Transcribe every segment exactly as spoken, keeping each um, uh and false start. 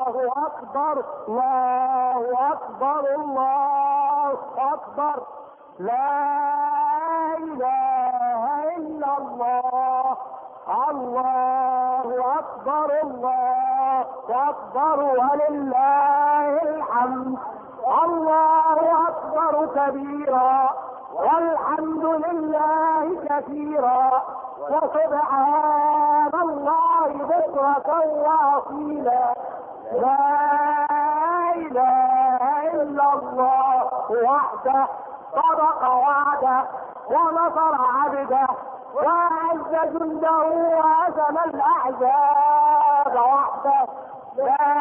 الله أكبر الله أكبر الله أكبر لا إله إلا الله الله أكبر الله أكبر ولله الحمد الله أكبر كبيرا والحمد لله كثيرا وسبحان الله بكرة وأصيلا لا إله إلا الله وحده صدق وعده ونصر عبده وأعز جنده وهزم الأحزاب وحده لا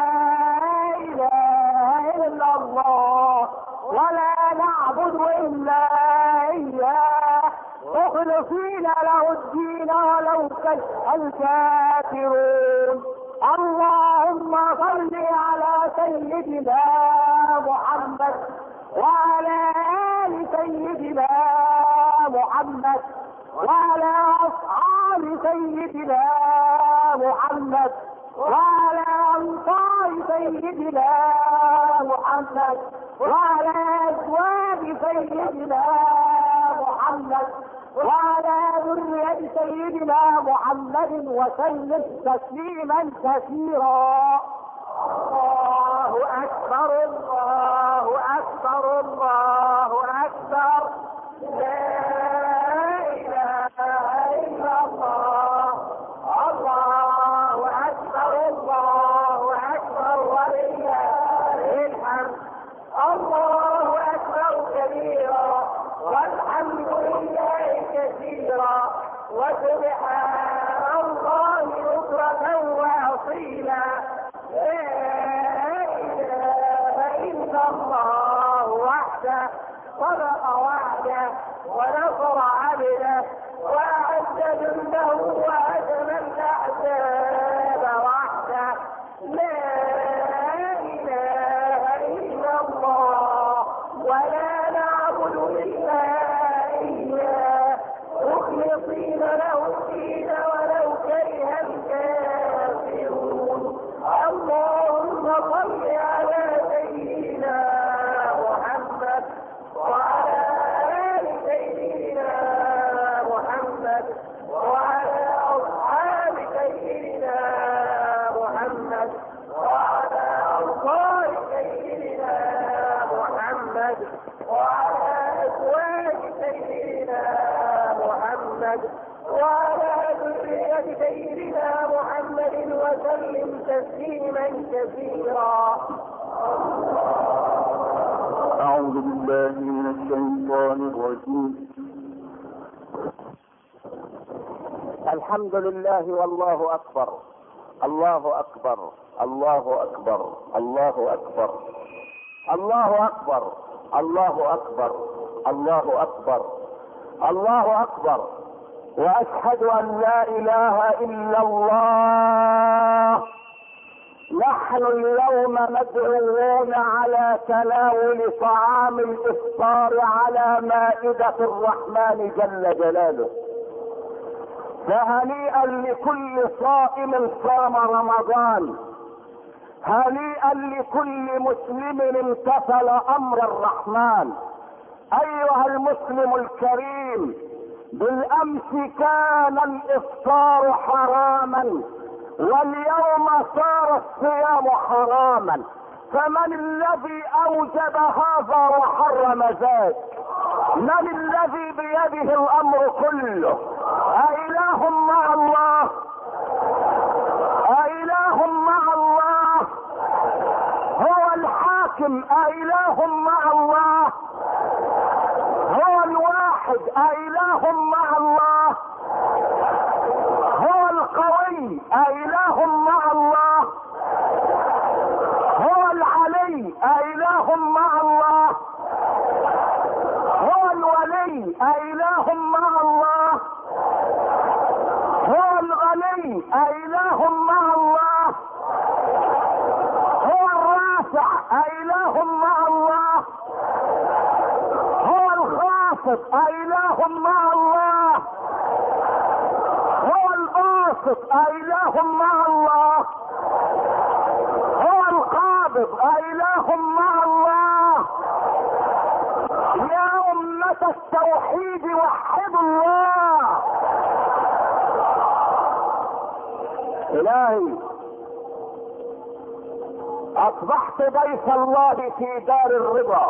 إله إلا الله ولا نعبد إلا إياه مخلصين له الدين ولو كره الكافرون. اللهم صل على سيدنا محمد وعلى آل سيدنا محمد وعلى أصحاب سيدنا محمد وعلى أنصار سيدنا محمد وعلى أزواج سيدنا محمد وعلى ذرية سيدنا محمد وسلم تسليما كثيرا. الله أكبر الله أكبر الله أكبر لا إله إلا الله الله أكبر الله أكبر ولله الحمد الله أكبر كبيرا والحمد لله كثيرا وسبحان الله بكرة وأصيلا لا إله إلا الله وحده صدق وعده ونصر عبده وأعز جنده وهزم الأحزاب وحده لا إله إلا الله ولا نعبد إلا إياه مخلصين له الدين ولو كره الكافرون. اللهم صل على سيدنا محمد وعلى آل سيدنا محمد وعلى أصحاب سيدنا محمد وعلى أنصار سيدنا محمد وعلى أزواج سيدنا محمد وعلى ذرية سيدنا محمد وسلم تسليما كثيرا. أعوذ بالله من الشيطان الرجيم. الحمد لله والله أكبر الله أكبر الله أكبر الله أكبر الله أكبر الله أكبر الله أكبر الله أكبر وأشهد أن لا إله إلا الله. نحن اليوم مدعوون على تناول طعام الإفطار على مائدة الرحمن جل جلاله، فهنيئا لكل صائم صام رمضان، هنيئا لكل مسلم امتثل أمر الرحمن. أيها المسلم الكريم، بالأمس كان الإفطار حراما واليوم صار الصيام حراما، فمن الذي أوجب هذا وحرم ذاك؟ من الذي بيده الأمر كله؟ أإله مع الله؟ أإله مع الله؟ هو الحاكم أإله مع الله؟ هو الواحد أإله مع الله؟ هو القوي أإله مع الله؟ هو العلي أإله مع الله؟ هو الولي أإله مع الله؟ هو الغني أإله مع الله؟ هو الرافع أإله مع الله؟ هو الخافض أإله مع الله؟ هو الباسط أإله مع الله؟ هو الارض أإله مع الله؟ يا أمة التوحيد وحدوا الله. إلهي أصبحت ضيف الله في دار الرضا،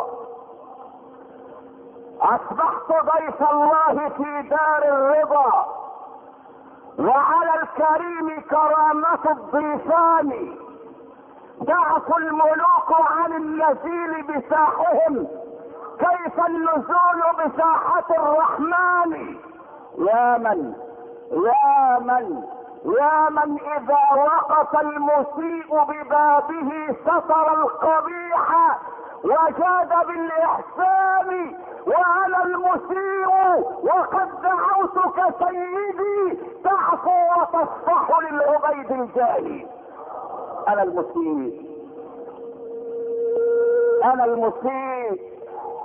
أصبحت ضيف الله في دار الرضا، وعلى الكريم كرامة الضيفان. ضعف الملوك عن النزيل بساحهم، كيف النزول بساحة الرحمن؟ يا من يا من يا من إذا وقف المسيء ببابه ستر القبيح وجاد بالإحسان. وأنا المسيء وقد دعوتك سيدي تعفو وتصفح للعبيد الجاهلي. أنا المسيء أنا المسيء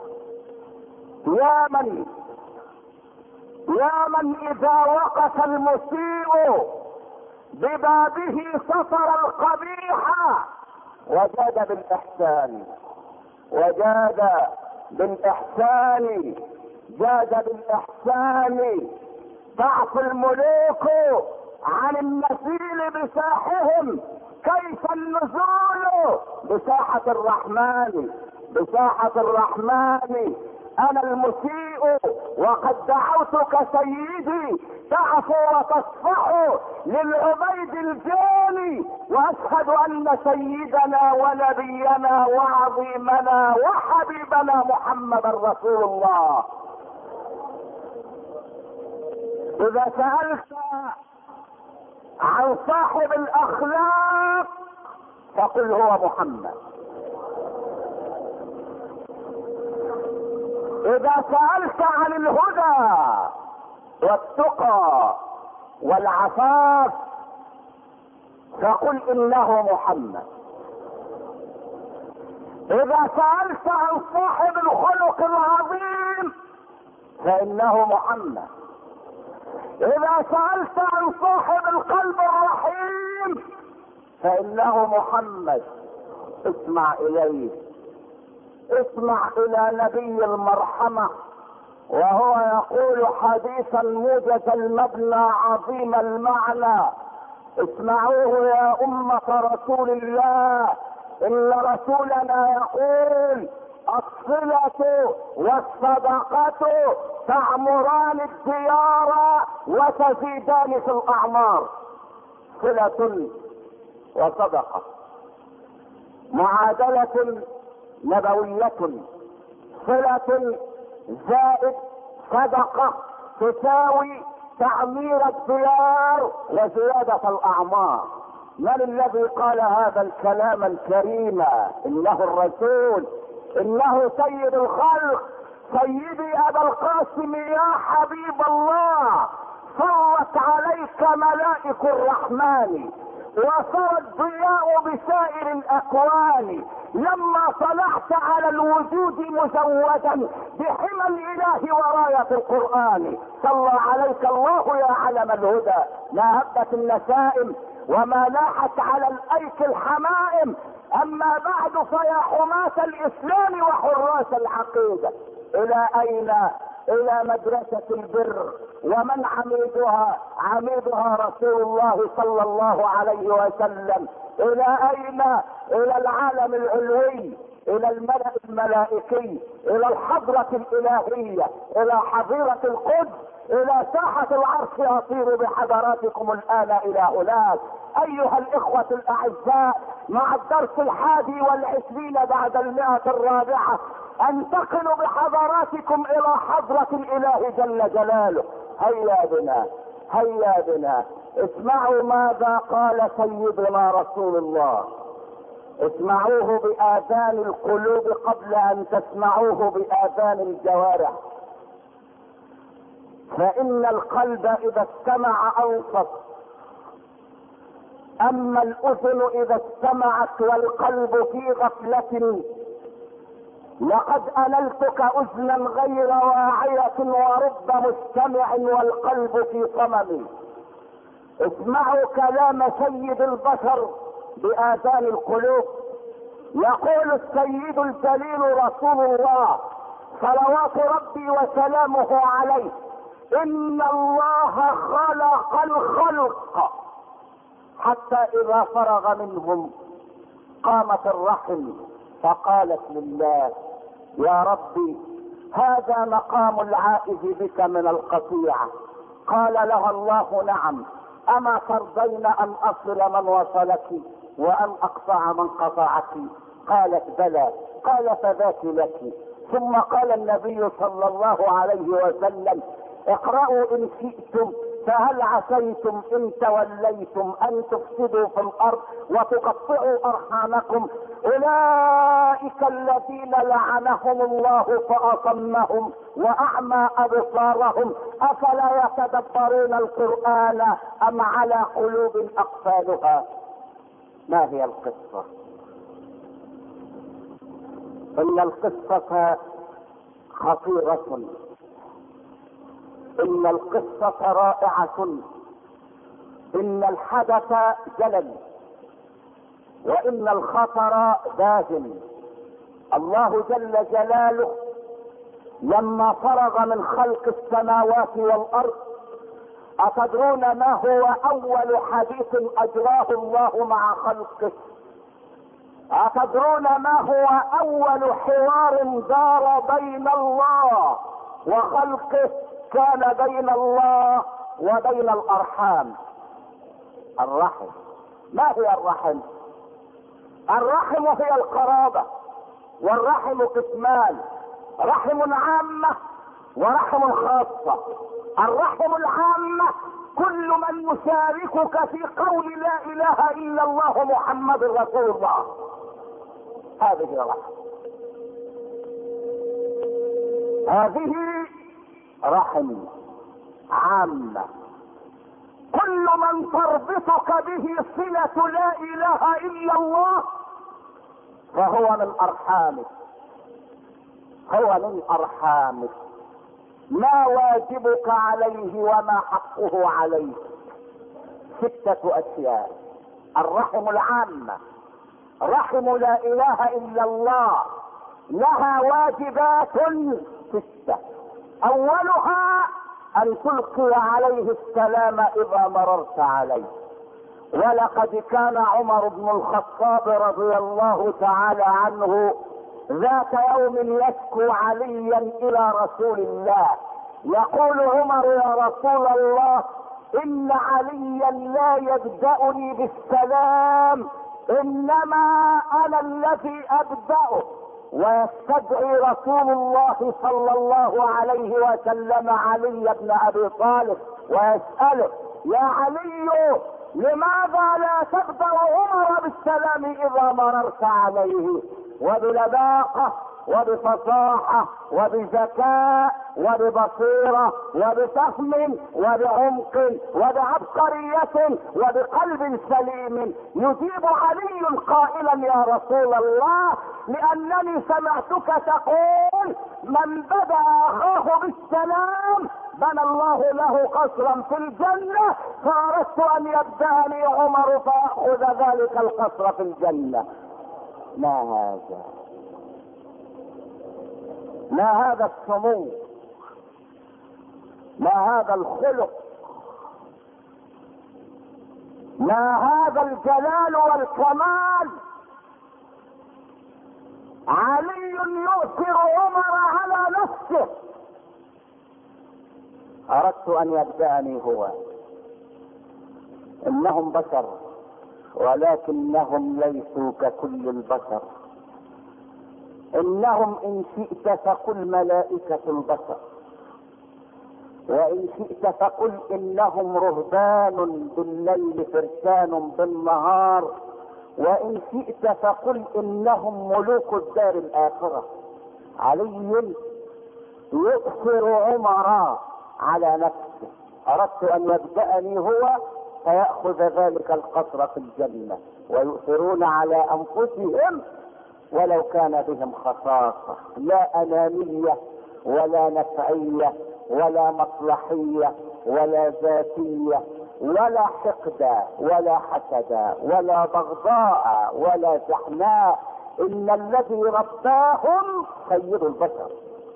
يا من يا من إذا وقف المسيء ببابه سطر القبيح وجاد بالإحسان. وجاد بالإحسان جاد بالإحسان. ضعف الملوك عن النزيل بساحهم، كيف النزول بساحة الرحمن؟ بساحة الرحمن. أنا المسيء وقد دعوتك سيدي تعفو وتصفح للعبيد الجاني. وأشهد أن سيدنا ونبينا وعظيمنا وحبيبنا محمد رسول الله. إذا سألت عن صاحب الأخلاق فقل هو محمد. إذا سألت عن الهدى والتقى والعفاف فقل إنه محمد. إذا سألت عن صاحب الخلق العظيم فإنه محمد. إذا سألت عن صاحب القلب الرحيم فإنه محمد. اسمع إليه، اسمع الى نبي المرحمة وهو يقول حديثا موجز المبنى عظيم المعنى. اسمعوه يا أمة رسول الله، إن رسولنا يقول الصلة والصدقة تعمران الديار وتزيدان في الأعمار. صلة وصدقة معادلة نبوية. صلة زائد صدقة تساوي تعمير الديار وزيادة الأعمار. من الذي قال هذا الكلام الكريم؟ إنه الرسول، إنه سيد الخلق، سيدي أبا القاسم يا حبيب الله. صلت عليك ملائك الرحمن وصار الضياء بسائر الأكوان. لما طلعت على الوجود مزودا بحمى الإله وراية القرآن. صلى عليك الله يا علم الهدى. ما هبت النسائم وما لاحت على الأيك الحمائم. أما بعد فيا حماة الإسلام وحراس العقيدة، إلى أين؟ إلى مدرسة البر، ومن عميدها؟ عميدها رسول الله صلى الله عليه وسلم. إلى أين؟ إلى العالم العلوي، إلى الملأ الملائكي، إلى الحضرة الإلهية، إلى حظيرة القدس، إلى ساحة العرش. يطير بحضراتكم الآن إلى هناك. أيها الإخوة الأعزاء، مع الدرس الحادي والعشرين بعد المئة الرابعة انتقل بحضراتكم إلى حضرة الإله جل جلاله. هيا بنا هيا بنا اسمعوا ماذا قال سيدنا رسول الله. اسمعوه بآذان القلوب قبل أن تسمعوه بآذان الجوارح. فإن القلب إذا استمع أنصت، أما الأذن إذا استمعت والقلب في غفلة. لقد أنلتك أذنا غير واعية ورب مستمع والقلب في صمم. اسمعوا كلام سيد البشر بآذان القلوب. يقول السيد الجليل رسول الله صلوات ربي وسلامه عليه: ان الله خلق الخلق حتى اذا فرغ منهم قامت الرحم فقالت لله: يا ربي هذا مقام العائذ بك من القطيعة. قال لها الله: نعم، اما ترضين ان اصل من وصلك وان اقطع من قطعك؟ قالت: بلى. قال: فذاك لك. ثم قال النبي صلى الله عليه وسلم: اقرأوا ان شئتم فهل عسيتم ان توليتم ان تفسدوا في الارض وتقطعوا ارحامكم؟ اولئك الذين لعنهم الله فاصمهم واعمى ابصارهم افلا يتدبرون القرآن ام على قلوب اقفالها. ما هي القصة؟ ان القصة خطيرة، ان القصة رائعة، ان الحدث جلل، وان الخطر باهن. الله جل جلاله لما فرغ من خلق السماوات والارض، اتدرون ما هو اول حديث اجراه الله مع خلقه؟ اتدرون ما هو اول حوار دار بين الله وخلقه كان بين الله وبين الارحام؟ الرحم. ما هي الرحم؟ الرحم هي القرابة، والرحم قسمان: رحم عامة ورحم خاصة. الرحم العامة كل من يشاركك في قول لا اله الا الله محمد رسول الله، هذه الرحم. هذه رحم عامة، كل من تربطك به صلة لا اله الا الله فهو من ارحامك، هو من ارحامك. ما واجبك عليه وما حقه عليك؟ ستة اشياء. الرحم العامة رحم لا اله الا الله لها واجبات ستة. اولها ان تلقي عليه السلام اذا مررت عليه. ولقد كان عمر بن الخطاب رضي الله تعالى عنه ذات يوم يشكو عليا الى رسول الله، يقول عمر: يا رسول الله، ان عليا لا يبدأني بالسلام، انما انا الذي ابدأه. ويستدعي رسول الله صلى الله عليه وسلم علي بن ابي طالب ويسأله: يا علي، لماذا لا تبدأ عمر بالسلام اذا مررت عليه؟ وبلباقة وبفصاحة وبذكاء وببصيرة وبفهم وبعمق وبعبقرية وبقلب سليم يجيب علي قائلا: يا رسول الله، لانني سمعتك تقول من بدأ اخاه بالسلام بنى الله له قصرا في الجنة، فاردت ان يبدأني عمر فاخذ ذلك القصر في الجنة. ما هذا؟ ما هذا السمو؟ ما هذا الخلق؟ ما هذا الجلال والكمال؟ علي يؤثر عمر على نفسه. اردت ان يبدأني هو. انهم بشر ولكنهم ليسوا ككل البشر. انهم ان شئت فقل ملائكة البشر، وان شئت فقل انهم رهبان بالليل فرسان بالنهار، وان شئت فقل انهم ملوك الدار الاخرة. علي يؤثر عمر على نفسه. اردت ان يبدأني هو فيأخذ ذلك القصر في الجنة، ويؤثرون على انفسهم ولو كان بهم خصاصة، لا انانية ولا نفعية ولا مصلحية ولا ذاتية ولا حقد ولا حسد ولا بغضاء ولا شحناء، ان الذي رباهم سيد البشر.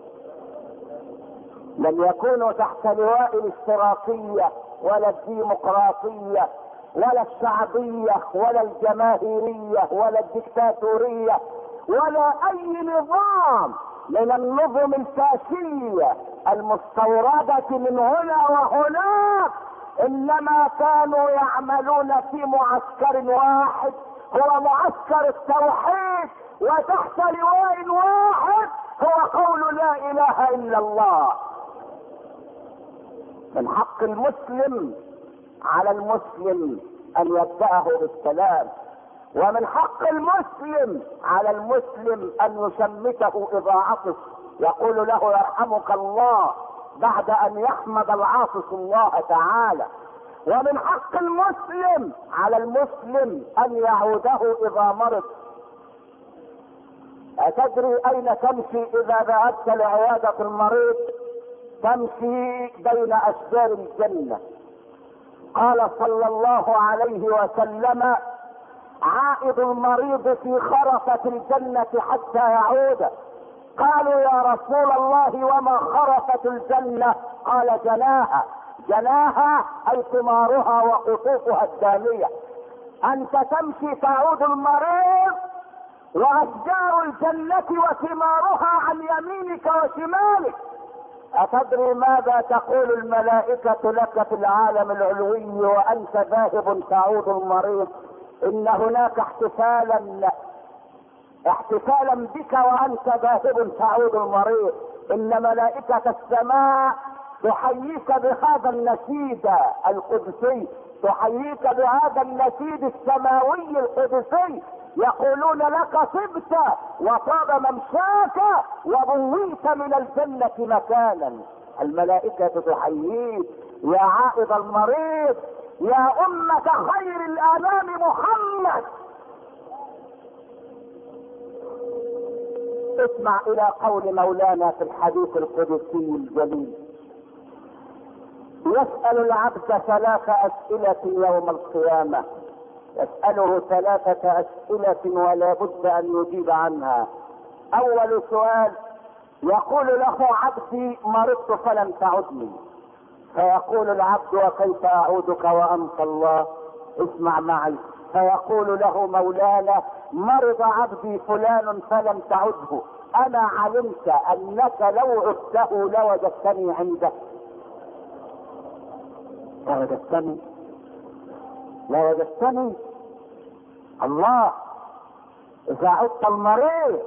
لم يكونوا تحت لواء الاشتراكية ولا الديمقراطية ولا الشعبية ولا الجماهيرية ولا الدكتاتورية ولا اي نظام من النظم الفاشية المستوردة من هنا وهناك، انما كانوا يعملون في معسكر واحد هو معسكر التوحيد، وتحت لواء واحد هو قول لا اله الا الله. من حق المسلم على المسلم ان يبدأه بالسلام، ومن حق المسلم على المسلم ان يشمته اذا عطس، يقول له يرحمك الله بعد ان يحمد العاطس الله تعالى. ومن حق المسلم على المسلم ان يعوده اذا مرض. أتدري اين تمشي اذا ذهبت لعيادة المريض؟ تمشي بين اشجار الجنة. قال صلى الله عليه وسلم: عائد المريض في خرفة الجنة حتى يعود. قالوا يا رسول الله وما خرفة الجنة؟ قال: جناها. جناها اي ثمارها وقطوفها الدانية. انت تمشي تعود المريض واشجار الجنة وثمارها عن يمينك وشمالك. أتدري ماذا تقول الملائكة لك في العالم العلوي وأنت ذاهب تعود المريض؟ إن هناك احتفالا احتفالا بك وأنت ذاهب تعود المريض. إن ملائكة السماء تحييك بهذا النشيد القدسي، تحييك بهذا النشيد السماوي القدسي، يقولون لك طبت وطاب ممشاك وبويت من الجنة مكانا. الملائكة تحييك يا عائد المريض، يا أمة خير الأنام محمد. اسمع إلى قول مولانا في الحديث القدسي الجليل: يسأل العبد ثلاث أسئلة يوم القيامة، يسأله ثلاثة أسئلة ولا بد أن يجيب عنها. أول سؤال: يقول له عبدي مرضت فلم تعدني، فيقول العبد وكيف أعودك وأنت الله؟ اسمع معي. فيقول له مولانا: مرض عبدي فلان فلم تعده، أنا علمت أنك لو عدته لوجدتني عنده. لوجدتني لوجدتني الله. إذا عدت المريض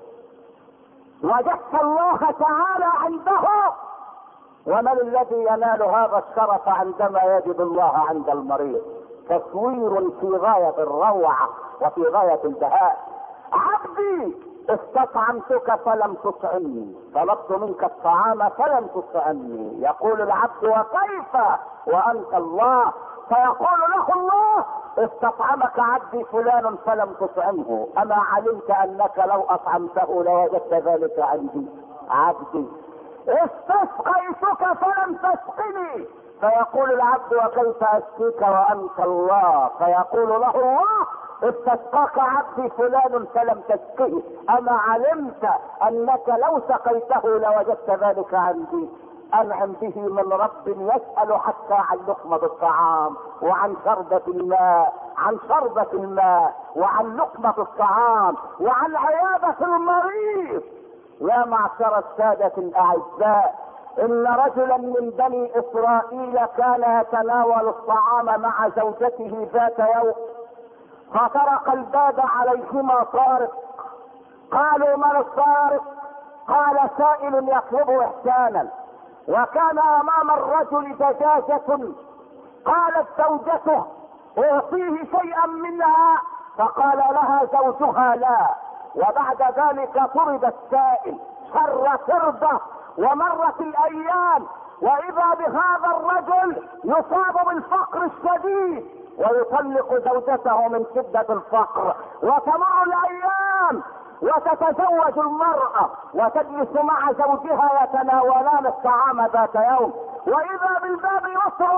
وجدت الله تعالى عنده. ومن الذي ينال هذا الشرف عندما يجد الله عند المريض؟ تصوير في غاية الروعة وفي غاية البهاء. عبدي استطعمتك فلم تطعمني، طلبت منك الطعام فلم تطعمني. يقول العبد: وكيف وأنت الله؟ فيقول له الله: استطعمك عبدي فلان فلم تطعمه، أما علمت أنك لو أطعمته لوجدت ذلك عندي؟ عبدي استسقيتك فلم تسقني. فيقول العبد: وكيف أسقيك وأنت الله؟ فيقول له الله: استسقاك عبدي فلان فلم تسقه، أما علمت أنك لو سقيته لوجدت ذلك عندي؟ أنعم به من رب يسأل حتى عن لقمة الطعام وعن شربة الماء، عن شربة الماء وعن لقمة الطعام وعن عيادة المريض. يا معشر السادة الأعزاء، إن رجلا من بني إسرائيل كان يتناول الطعام مع زوجته ذات يوم، فطرق الباب عليهما طارق. قالوا: من الطارق؟ قال: سائل يطلب إحسانا. وكان أمام الرجل دجاجة، قالت زوجته: أعطيه شيئا منها، فقال لها زوجها: لا. وبعد ذلك طرد السائل، شر تربة، ومرت الأيام، وإذا بهذا الرجل يصاب بالفقر الشديد ويطلق زوجته من شدة الفقر. وتمر الأيام وتتزوج المرأة وتجلس مع زوجها يتناولان الطعام ذات يوم، وإذا بالباب يطرق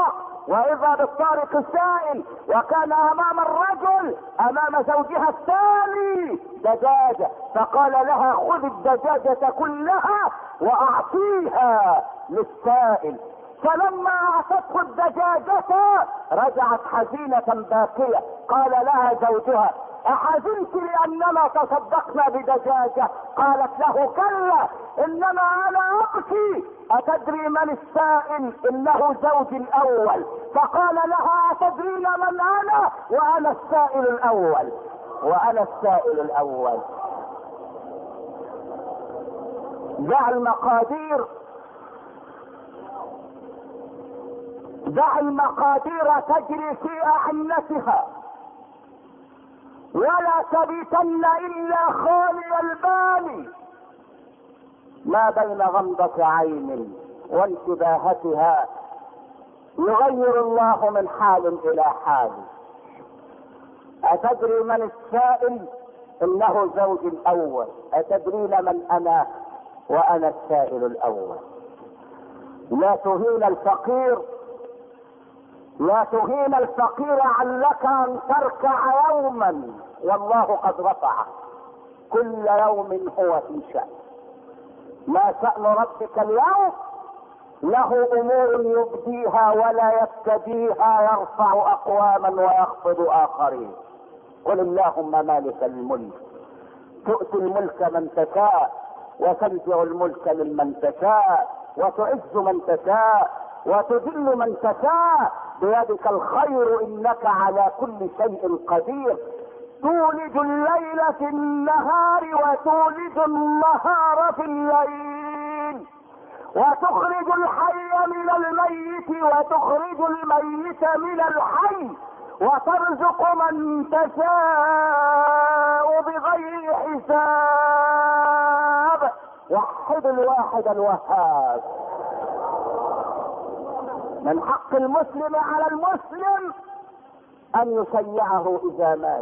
واذا بالطارق السائل، وكان امام الرجل امام زوجها الثاني دجاجة، فقال لها خذ الدجاجة كلها واعطيها للسائل. فلما اعطته الدجاجة رجعت حزينة باكية. قال لها زوجها احزنت لاننا تصدقنا بدجاجة؟ قالت له كلا انما انا ابكي. اتدري من السائل؟ انه زوجي الاول. فقال لها اتدرين من انا؟ وانا السائل الاول، وانا السائل الاول. دع المقادير، دع المقادير تجري في اعنتها، ولا تبيتن الا خالي البال. ما بين غمضة عين وانتباهتها يغير الله من حال الى حال. اتدري من السائل؟ انه زوجي الاول. اتدرين من انا؟ وانا السائل الاول. لا تهين الفقير، لا تهين الفقير علك ان تركع يوما والله قد رفعه. كل يوم هو في شأن. ما شأن ربك اليوم؟ له امور يبديها ولا يبتديها، يرفع اقواما ويخفض اخرين. قل اللهم مالك الملك تؤتي الملك من تشاء وتنزع الملك ممن تشاء وتعز من تشاء وتذل من تشاء، بيدك الخير انك على كل شيء قدير. تولج الليل في النهار وتولج النهار في الليل، وتخرج الحي من الميت وتخرج الميت من الحي، وترزق من تشاء بغير حساب. وحد الواحد الوهاب. من حق المسلم على المسلم ان يشيعه اذا مات.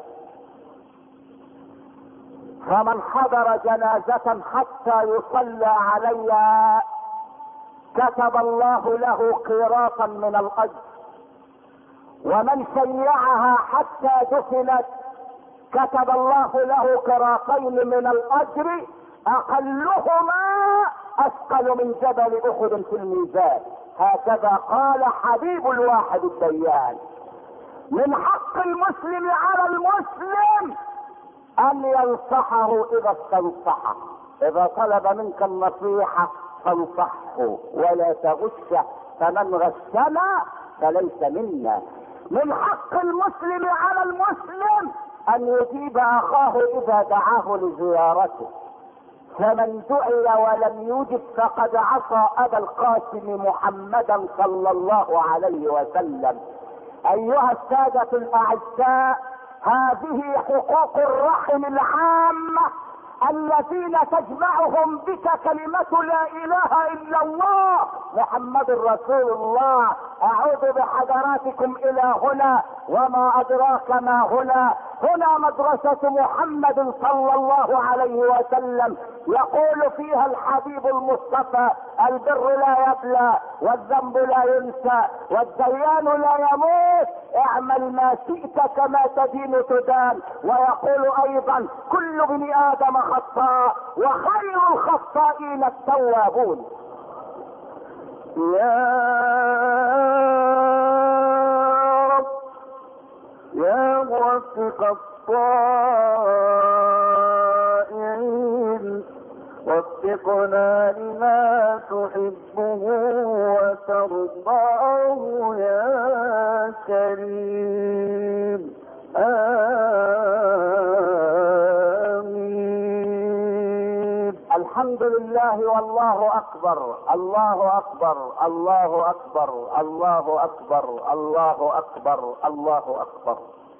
فمن حضر جنازة حتى يصلى عليها كتب الله له قيراطا من الاجر، ومن شيعها حتى دفنت كتب الله له قيراطين من الاجر، اقلهما اثقل من جبل احد في الميزان. هكذا قال حبيب الواحد الديان. من حق المسلم على المسلم ان ينصحه اذا استنصحه. اذا طلب منك النصيحة فانصحه ولا تغشه، فمن غشنا فليس منا. من حق المسلم على المسلم ان يجيب اخاه اذا دعاه لزيارته، فمن دعي ولم يجب فقد عصى ابا القاسم محمدا صلى الله عليه وسلم. ايها السادة الاعزاء، هذه حقوق الرحم العامة الذين تجمعهم بك كلمة لا اله الا الله محمد رسول الله. اعود بحضراتكم الى هنا، وما ادراك ما هنا. هنا مدرسة محمد صلى الله عليه وسلم، يقول فيها الحبيب المصطفى: البر لا يبلى والذنب لا ينسى والديان لا يموت، اعمل ما شئت كما تدين تدان. ويقول ايضا: كل ابن ادم خطاء وخير الخطائين التوابون. يا رب يا موفق الطائعين، وفقنا لما تحبه وترضاه يا كريم. آمين. الحمد لله والله اكبر، الله اكبر، الله اكبر، الله اكبر، الله اكبر، الله اكبر.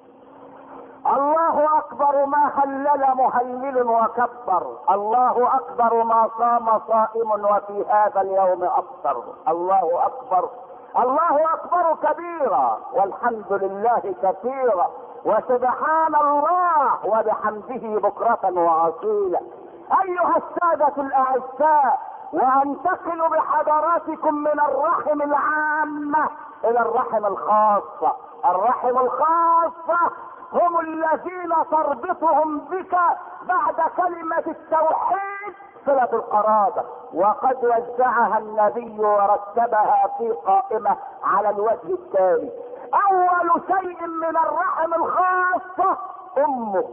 الله اكبر ما هلل مهلل وكبر، الله اكبر ما صام صائم وفي هذا اليوم افطر، الله اكبر، الله اكبر كبيرا، والحمد لله كثيرا، وسبحان الله وبحمده بكرة واصيلا. ايها السادة الاعزاء، وانتقل بحضراتكم من الرحم العامة الى الرحم الخاصة. الرحم الخاصة هم الذين تربطهم بك بعد كلمة التوحيد صلة القرابة، وقد وزعها النبي ورتبها في قائمة على الوجه التالي: اول شيء من الرحم الخاصة امك.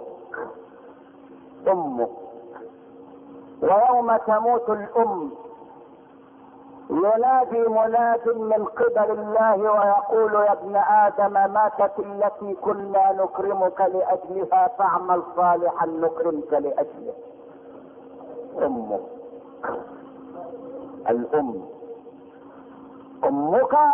امك. ويوم تموت الام ينادي مناد من قبل الله ويقول: يا ابن ادم ماتت التي كنا نكرمك لاجلها فاعمل صالحا نكرمك لاجله. امك. الام. امك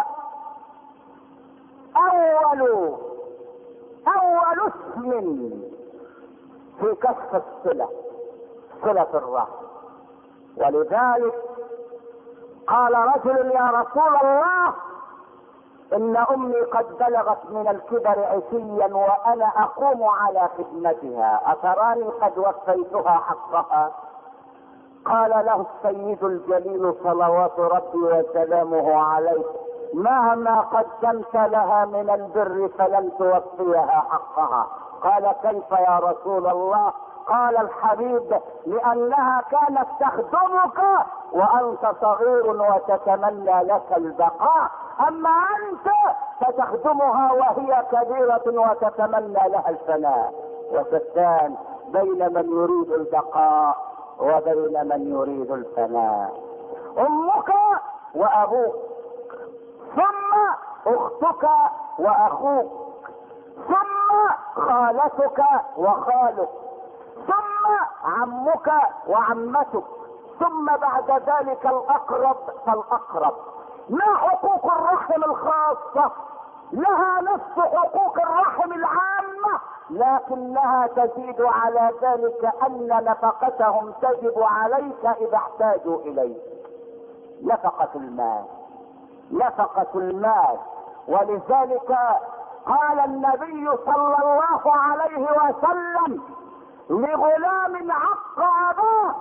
اول اول اسم في كشف الصلة، صلة الرحم. ولذلك قال رجل: يا رسول الله ان امي قد بلغت من الكبر عتيا وانا اقوم على خدمتها، اتراني قد وفيتها حقها؟ قال له السيد الجليل صلوات ربي وسلامه عليه: مهما قدمت لها من البر فلن توفيها حقها. قال: كيف يا رسول الله؟ قال الحبيب: لانها كانت تخدمك وانت صغير وتتمنى لك البقاء، اما انت فتخدمها وهي كبيرة وتتمنى لها الفناء. وشتان بين من يريد البقاء وبين من يريد الفناء. امك وابوك، ثم اختك واخوك، ثم خالتك وخالك، ثم عمك وعمتك، ثم بعد ذلك الاقرب فالاقرب. ما حقوق الرحم الخاصة؟ لها نفس حقوق الرحم العامة، لكنها تزيد على ذلك ان نفقتهم تجب عليك اذا احتاجوا اليك. نفقة المال، نفقة المال. ولذلك قال النبي صلى الله عليه وسلم لغلام عق اباه.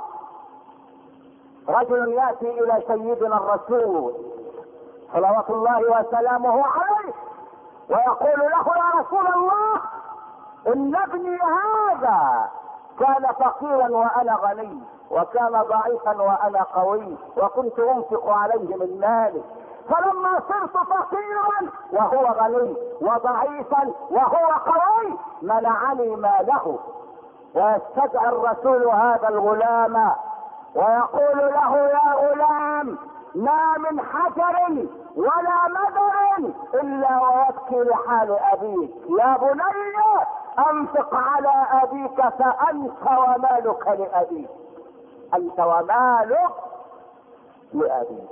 رجل ياتي الى سيدنا الرسول صلوات الله وسلامه عليه ويقول له: يا رسول الله ان ابني هذا كان فقيرا وانا غني، وكان ضعيفا وانا قوي، وكنت انفق عليه من مالي، فلما صرت فقيرا وهو غني وضعيفا وهو قوي منعني ماله. ويستدعي الرسول هذا الغلام ويقول له: يا غلام، ما من حجر ولا مدر الا ويبكي لحال ابيك، يا بني انفق على ابيك فانت ومالك لابيك، انت ومالك لابيك.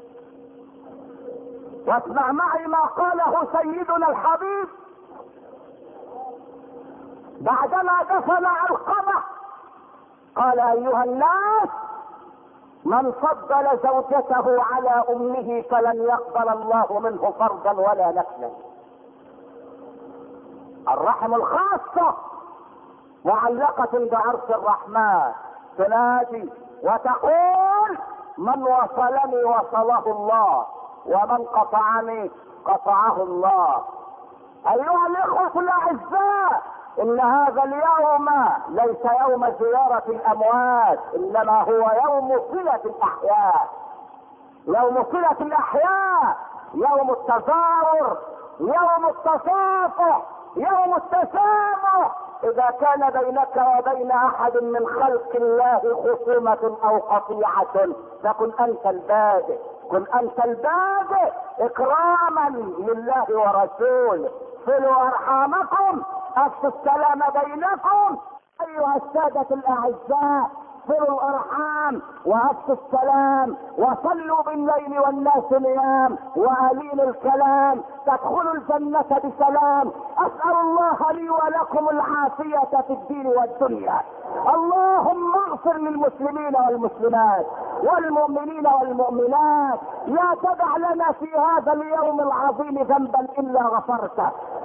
واسمع معي ما قاله سيدنا الحبيب بعدما دفن علقمة. قال: ايها الناس، من فضل زوجته على امه فلن يقبل الله منه فرضا ولا نفلا. الرحم الخاصة معلقة بعرش الرحمن، تنادي وتقول: من وصلني وصله الله، ومن قطعني قطعه الله. ايها الاخوة الاعزاء، ان هذا اليوم ليس يوم زيارة الاموات، انما هو يوم صلة الاحياء. يوم صلة الاحياء، يوم التزاور، يوم التصافح، يوم التسامح. اذا كان بينك وبين احد من خلق الله خصومة او قطيعة فكن انت البادئ، كن انت البادئ اكراما لله ورسوله. صلوا ارحامكم، افشوا السلام بينكم. ايها السادة الاعزاء، صلوا الارحام وافشوا السلام، وصلوا بالليل والناس نيام، وقليل الكلام تدخلوا الجنة بسلام. اسأل الله لي ولكم العافية في الدين والدنيا. اللهم اغفر للمسلمين والمسلمات والمؤمنين والمؤمنات. لا تدع لنا في هذا اليوم العظيم ذنبا الا غفرته،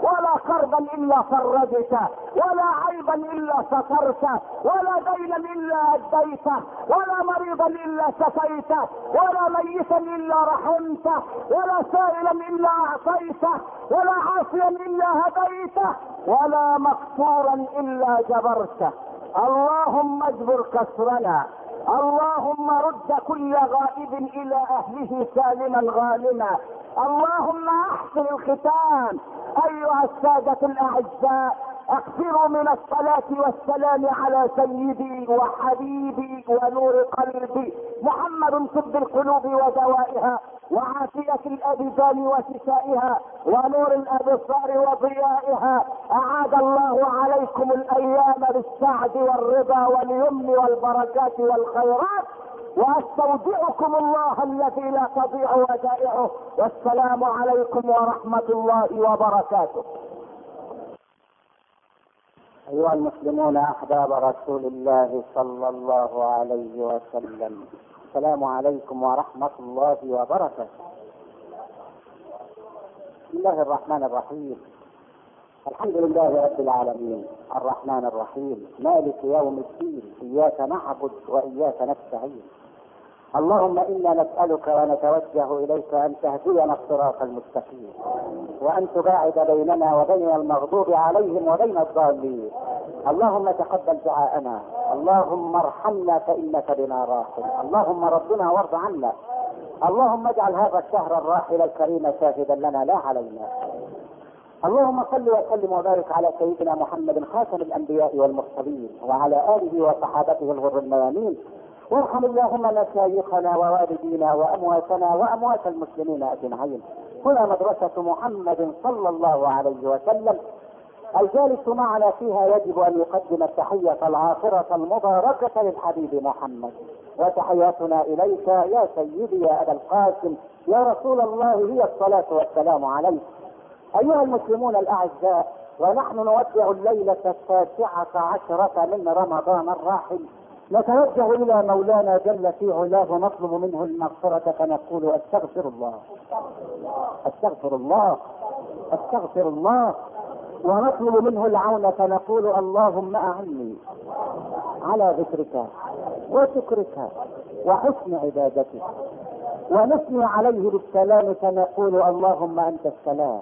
ولا كربا الا فرجته، ولا عيبا الا سترته، ولا دينا الا اديته، ولا مريضا الا شفيته، ولا ميتا الا رحمته، ولا سائلا الا اعطيته، ولا عاصيا الا هديته، ولا مكسورا الا جبرته. اللهم اجبر كسرنا، اللهم رد كل غائب الى اهله سالما غانما، اللهم احسن الختام. ايها السادة الاعزاء، اكثروا من الصلاة والسلام على سيدي وحبيبي ونور قلبي محمد، طب القلوب ودوائها، وعافية الابدان وشفائها، ونور الابصار وضيائها. اعاد الله عليكم الايام بالسعد والرضا واليمن والبركات والخيرات، واستودعكم الله الذي لا تضيع ودائعه، والسلام عليكم ورحمة الله وبركاته. أيها المسلمون أحباب رسول الله صلى الله عليه وسلم، السلام عليكم ورحمة الله وبركاته. بسم الله الرحمن الرحيم. الحمد لله رب العالمين، الرحمن الرحيم، مالك يوم الدين، إياك نعبد وإياك نستعين. اللهم إنا نسألك ونتوجه إليك أن تهدينا الصراط المستقيم، وأن تباعد بيننا وبين المغضوب عليهم وبين الضالين. اللهم تقبل دعاءنا، اللهم ارحمنا فإنك بنا راحم، اللهم ربنا وارض عنا. اللهم اجعل هذا الشهر الراحل الكريم شاهدا لنا لا علينا. اللهم صل وسلم وبارك على سيدنا محمد خاتم الأنبياء والمرسلين، وعلى آله وصحابته الغر الميامين. وارحم اللهم مشايخنا ووالدينا وامواتنا واموات المسلمين اجمعين. هنا مدرسة محمد صلى الله عليه وسلم، الجالس معنا فيها يجب ان يقدم التحية العاطرة المباركة للحبيب محمد، وتحياتنا اليك يا سيدي يا ابا القاسم يا رسول الله هي الصلاة والسلام عليك. ايها المسلمون الاعزاء، ونحن نودع الليلة التاسعة عشرة من رمضان الراحل، نتوجه الى مولانا جل في علاه ونطلب منه المغفرة فنقول استغفر الله استغفر الله استغفر الله، ونطلب منه العون فنقول اللهم اعني على ذكرك وشكرك وحسن عبادتك، ونثني عليه بالسلام فنقول اللهم انت السلام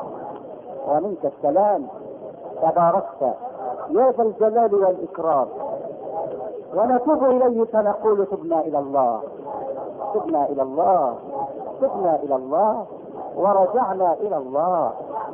ومنك السلام تباركت يا ذا الجلال والاكرام. ونتوب اليه فنقول تبنا الى الله تبنا الى الله تبنا الى الله ورجعنا الى الله،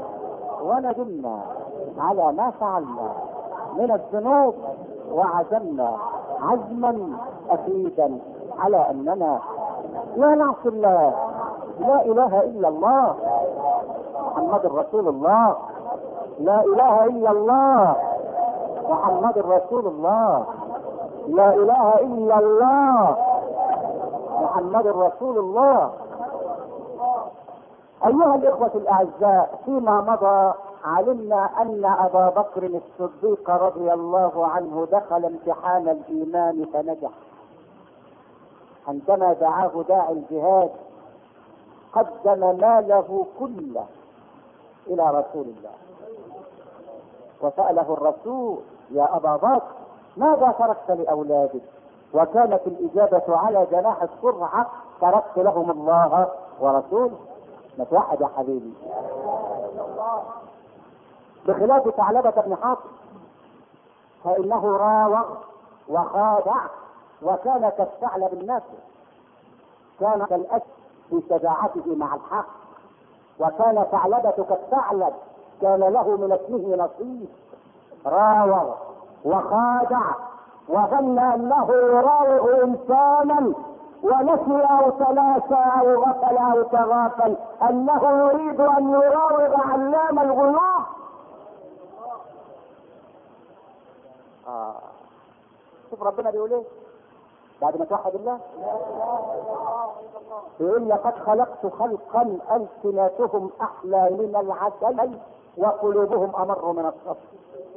وندمنا على ما فعلنا من الذنوب، وعزمنا عزما اكيدا على اننا لا نعصي الله. لا اله الا الله محمد رسول الله، لا اله الا الله محمد رسول الله، لا اله الا الله محمد رسول الله. ايها الاخوة الاعزاء، فيما مضى علمنا ان ابا بكر الصديق رضي الله عنه دخل امتحان الايمان فنجح. عندما دعاه داعي الجهاد قدم ماله كله الى رسول الله، وسأله الرسول يا ابا بكر ماذا تركت لاولادك؟ وكانت الاجابة على جناح السرعة تركت لهم الله ورسوله. نتوحد يا حبيبي، بخلاف ثعلبة بن حاطب فانه راوغ وخادع وكان كالثعلب النافع، كان كالاسد في شجاعته مع الحق، وكان ثعلبة كالثعلب كان له من اسمه نصيب. راوغ وخادع وظن انه يراوغ انسانا، ونسي او تناسى او غفل او تغافل انه يريد ان يراوغ علام الغيوب. آه. شوف ربنا بيقول ايه بعد ما توحد الله، يقول لقد خلقت خلقا السنتهم احلى من العسل وقلوبهم امر من الصبر.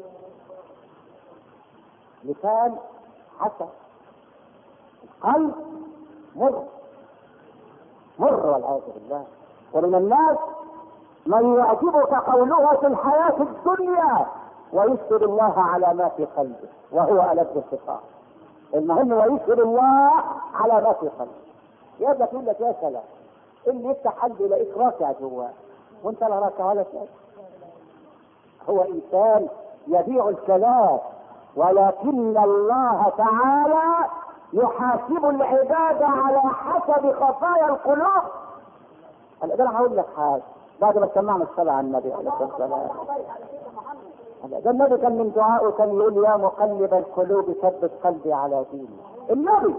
لسان حسن، قلب مر مر والعياذ بالله. ومن الناس من يعجبك قوله في الحياة الدنيا ويشهد الله على ما في قلبه وهو ألد الخصام. المهم ويشهد الله على ما في قلبه. يبقى تقول لك يا سلام اللي يفتح قلبه يلاقيك راكع جواه وانت لا راكع ولا شيء. هو انسان يبيع الكلام، ولكن الله تعالى يحاسب العباد على حسب خفايا القلوب. انا هقول لك حاجه بعد ما سمعنا الصلاه على النبي عليه الصلاه والسلام. ده النبي كان من دعائه كان يقول يا مقلب القلوب ثبت قلبي على دينك. النبي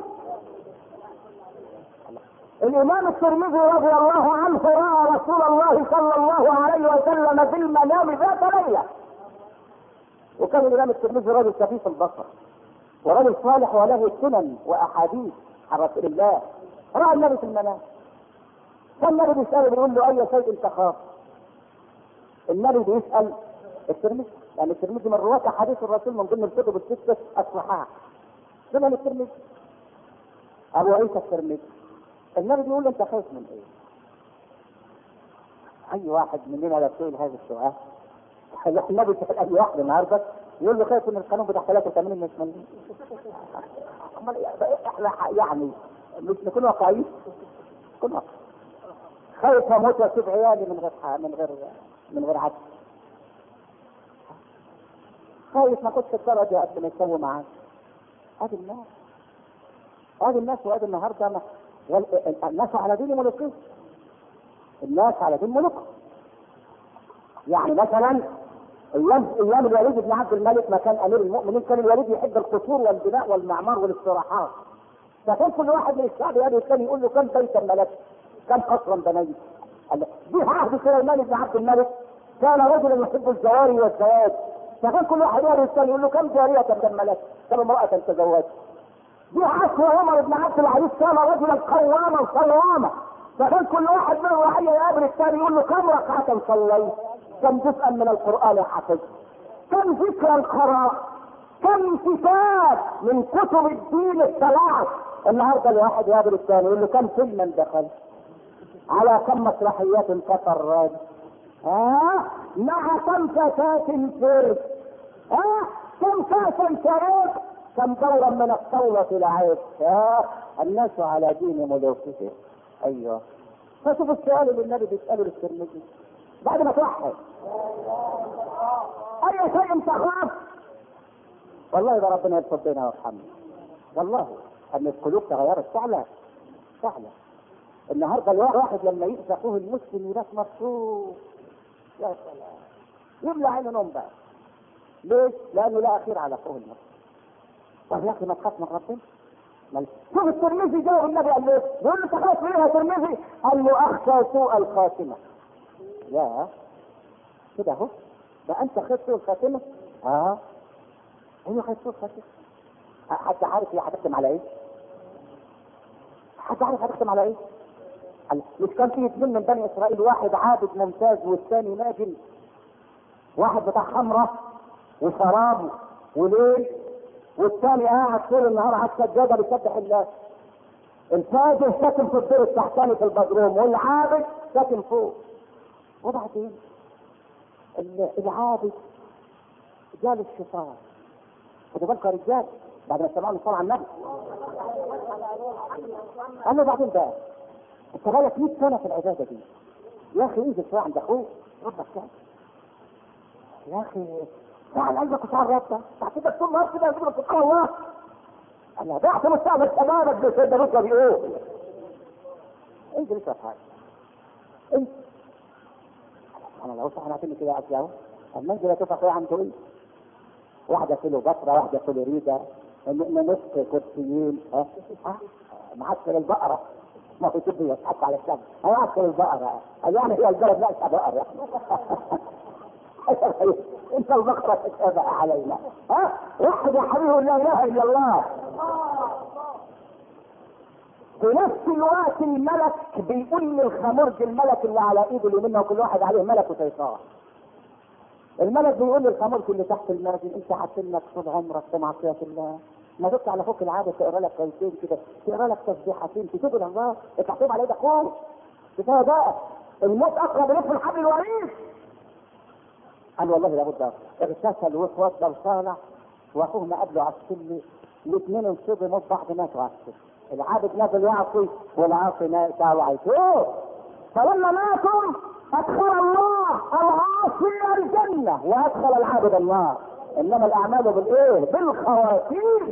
الامام الترمذي رضي الله عنه راى رسول الله صلى الله عليه وسلم في المنام ذات ليله، وكان الامام الترمذي رجل كفيف البصر ورجل صالح وله سنن واحاديث عن رسول الله. راى النبي في المنام، كان النبي بيساله بيقول له اي شيء تخاف؟ النبي بيسال الترمذي، يعني الترمذي من رواة حديث الرسول من ضمن الكتب الستة الصحاح. سنن الترمذي ابو عيسى الترمذي. النبي بيقول له انت خايف من ايه؟ اي واحد مننا لو سئل هذا السؤال النبي سأل اي واحد النهارده يقول له خايف من القانون بتاع ثلاثة وثمانين مش مليون. احنا يعني مش نكون واقعيين، نكون واقعيين. خايف اموت واسيب عيالي من غير من غير من غير عدل. خايف ما كنتش الدرجه قد ما يسوي معاك. هذه الناس هذه الناس وهذه النهارده الناس على دين ملوكهم. الناس على دين ملوكهم. يعني مثلا ايام ايام الوليد بن عبد الملك ما كان امير المؤمنين كان الوليد يحب القصور والبناء والمعمار والاستراحات. فكان كل واحد من الشعب يقعد الثاني يقول له كم بيتا ملكت؟ كم قصرا بنيت؟ دي عهد سليمان بن عبد الملك كان رجلا يحب الجواري والزواج. فكان كل واحد يقعد الثاني يقول له كم جارية ملكت؟ كم امرأة تزوجت؟ دي عصر عمر بن عبد العزيز كان رجلا قواما صواما. فكان كل واحد من الرعية يقابل الثاني يقول له كم ركعة صليت؟ كم جزءا من القرآن حفظت؟ كم ذكرا قرأت؟ كم كتاب من كتب الدين الثلاث؟ النهارده الواحد يقابل الثاني يقول له كم فيلما دخلت؟ على كم مسرحيات تفرجت؟ ها؟ مع كم فتاة فرد؟ ها؟ كم كاسا شربت؟ كم دورا من الطاولة لعبت؟ ها؟ الناس على دين ملوكهم. ايوه. فشوف السؤال اللي النبي بيسأله للترمذي بعد ما توحد اي شيء تخاف؟ والله ده ربنا يرفض بينا ويرحمنا. والله ان القلوب تغيرت فعلا فعلا. النهارده الواحد لما يأذى اخوه المسلم ينام مبسوط يا سلام يملى عينه نوم بقى. ليش؟ لانه لا اخير على اخوه المسلم. طب يا اخي ما تخاف من ربنا؟ شوف الترمذي جاوب النبي قال له يقول له تخاف منها يا ترمذي؟ قال له اخشى سوء الخاتمه. يا كده اهو ده انت خايف سوء الخاتمه؟ اه ايوه خايف سوء الخاتمه. حد عارف هي هتختم على ايه؟ حد عارف هتختم على ايه؟ مش كان فيه اثنين من بني اسرائيل واحد عابد ممتاز والثاني ناجم؟ واحد بتاع خمره وشراب وليل والثاني قاعد طول النهار على السجاده بيسبح الله. الفاجر ساكن في الدور التحتاني في البدروم والعابد ساكن فوق. وبعدين العابد جال الشيطان. خدوا بالكم يا رجال بعد ما سمعوا الصلاه على النبي قال له بعدين بقى انت بقالك مية سنه في العباده دي يا اخي انزل شويه عند اخوك ربك كده يا اخي تعال قلبك وتعال ربك تحتك طول النهار كده يجيب لك سبحان الله. انا ضعت مستقبل شبابك بسيدنا بكره بيقول انزل اشرب حاجه انت انا لو صح انا هتني كده اكل اهو اما انزل اشوف اخويا عنده ايه. واحده كيلو بصره واحده كيلو ريده نص كرسيين ها ها معسكر البقره ما في طب يتحط على الشمس هو معسكر البقره يعني هي البلد لا بقره انت البقره تتابع علينا ها وحد يا حبيبي لا اله الا الله. في نفس الوقت الملك بيقول للخمرج الملك اللي على ايده اليمين وكل واحد عليه ملك وشيطان. الملك بيقول للخمرج اللي تحت الماجن انت هتلك طول عمرك في معصيه الله ما دقت على فوق العاده تقرا لك كلمتين كده تقرا لك تسبيحتين تتوب الى الله تحطهم على ايدك فوق كفايه بقى الموت اقرب اليك من حبل الوريد. قال والله لابد. اغتسل واتوضى وصالح، واخوه ما قبله على السلم، الاثنين انصدموا ببعض ماتوا على السلم. العابد نازل يعصي والعاصي نازل يعصي. فلما ماتوا ادخل الله العاصي الجنه وادخل العابد النار. انما الاعمال بالايه؟ بالخواتيم.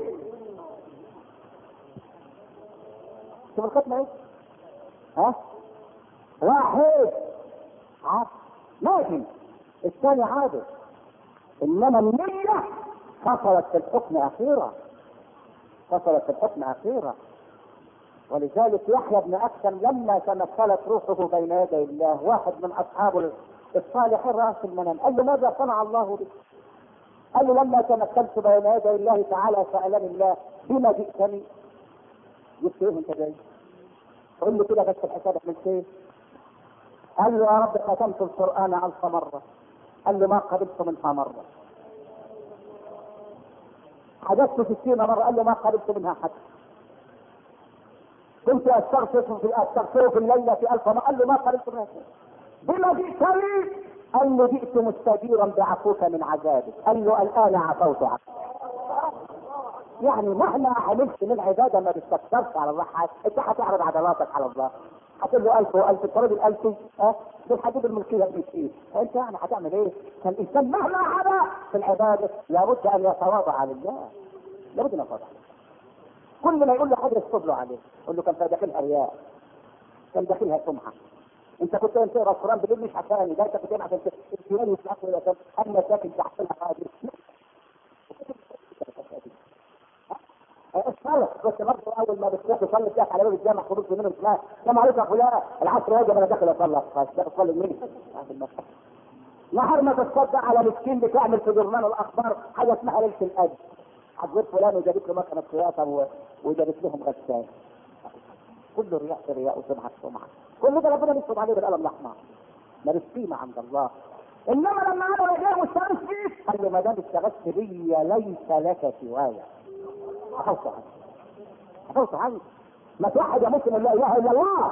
شوف الختمه ايه؟ ها؟ واحد عبد ماشي، الثاني عابد، انما النية فصلت في الحكم اخيرا، فصلت في الحكم اخيرا. ولذلك يحيى بن اكثم لما تمثلت روحه بين يدي الله، واحد من اصحابه الصالحين راى في المنام، قال له ماذا صنع الله بك؟ قال له لما تمثلت بين يدي الله تعالى سالني الله بما جئتني. جبت ايه انت جاي؟ قل له كده بس الحساب من شيء. قال له يا رب ختمت القران الف مره. قال له ما قبلت منها مره. حدثت ستين مره. قال له ما قبلت منها حتى. كنت استغفر في استغفر في الليله في الف مره. قال له ما قبلت منها شيء. بما جئتني؟ قال له جئت مستجيرا بعفوك من عذابك. قال له الان عفوت عنك. يعني مهما عملت من عباده ما تستكثرش على الله حاجه، انت هتعرض عضلاتك على الله. هتقول له ألف وألف الطريق الألف ها بالحدود الملكيه بنفسه. فانت يعني هتعمل ايه؟ فالانسان مهما عمل في العباده لابد ان يتواضع لله، لابد ان يتواضع. كل ما يقول له حاجه يصب له عليه، يقول له كان داخلها رياء، كان داخلها سمعه. انت كنت تقرا القران بالليل مش عشاني، ده انت كنت عشان الفلان مش عارف ولا كان انا ساكن تحتها حاجه. الصلاة بس برضه أول ما بتروح تصلي فيها على باب الجامع خروج من الإسلام، السلام عليكم يا فلان، العصر واجب أنا داخل أصلي، أصلي مين؟ نهار ما تتصدق على مسكين بتعمل في جرنان الأخبار حاجة اسمها ليلة الأجر. حضرت فلان وجابت له مكنة خياطة وجابت لهم غسالة. كله رياء في رياء وسمعة سمعة. كل ده ربنا بيكتب عليه بالقلم الأحمر. مالوش قيمة عند الله. إنما لما أنا رجال مستغيث فيك قال له ما دام استغثت بي ليس لك سوايا. أحوص عنك أحوص عنك ما توحد يا مسلم لا إله إلا الله.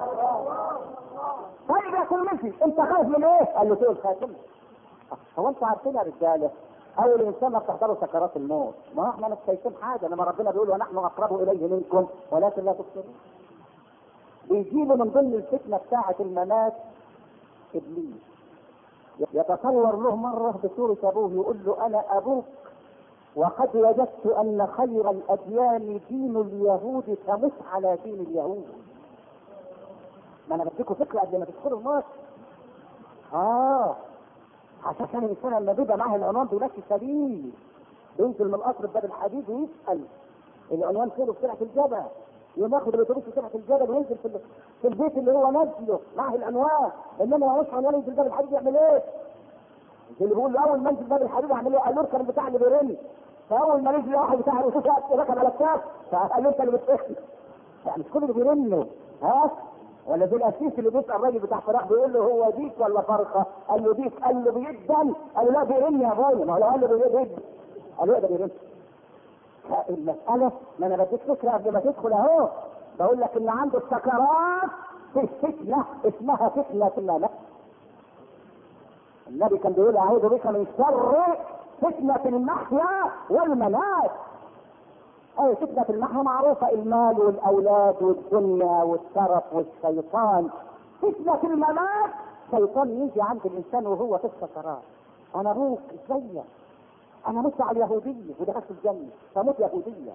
طيب يا سلمتي أنت خايف من إيه؟ قال له تقول خايف منه. هو أنتوا عارفين يا رجالة أول إنسان ما بتحضروا سكرات الموت، ما إحنا مش شايفين حاجة، لما ربنا بيقول ونحن أقرب إليه منكم ولكن لا تبصرون. بيجيبوا من ضمن الفتنة بتاعة الممات إبليس، يتصور له مرة بصورة أبوه يقول له أنا أبوك وقد وجدت ان خير الاديان دين اليهود فمت على دين اليهود. ما انا بديكم فكره قبل ما تدخلوا النار. اه عشان الانسان لما بيبقى معاه العنوان بيمشي سبيل، بينزل من القصر بباب الحديد ويسال العنوان فين في سرعه الجبل، يقوم ياخد الاتوبيس في سرعه الجبل وينزل في, في البيت اللي هو نازله معاه العنوان. انما ما هوش عنوان ينزل باب الحديد يعمل ايه؟ اللي بيقول له اول ما انزل باب الحديد يعمل ايه؟ قال له اركب البتاع اللي بيرن. فاول ما نزل واحد بتاع الرصاص ركب على الكاس فقال له انت اللي بتخفي. يعني مش كل اللي بيرنوا ها ولا زي الاسيس اللي بيسال الراجل بتاع فراغ بيقول له هو ديك ولا فرخه؟ قال له ديك. قال له بيدن؟ قال له لا بيرن يا ابويا. ما هو قال له بيرن قال له يقدر يرن. المساله ما انا بديك فكره قبل ما تدخل اهو، بقول لك ان عنده السكرات في فتنه اسمها فتنه الممات. النبي كان بيقول اعوذ بك من شر فتنة المحيا والممات. اي فتنة المحيا معروفة، المال والاولاد والدنيا والشرف والشيطان. فتنة الممات شيطان يجي عند الانسان وهو في السكرات، انا ابوك ازيك؟ انا مت على اليهودية ودخلت الجنة فمت يهودية.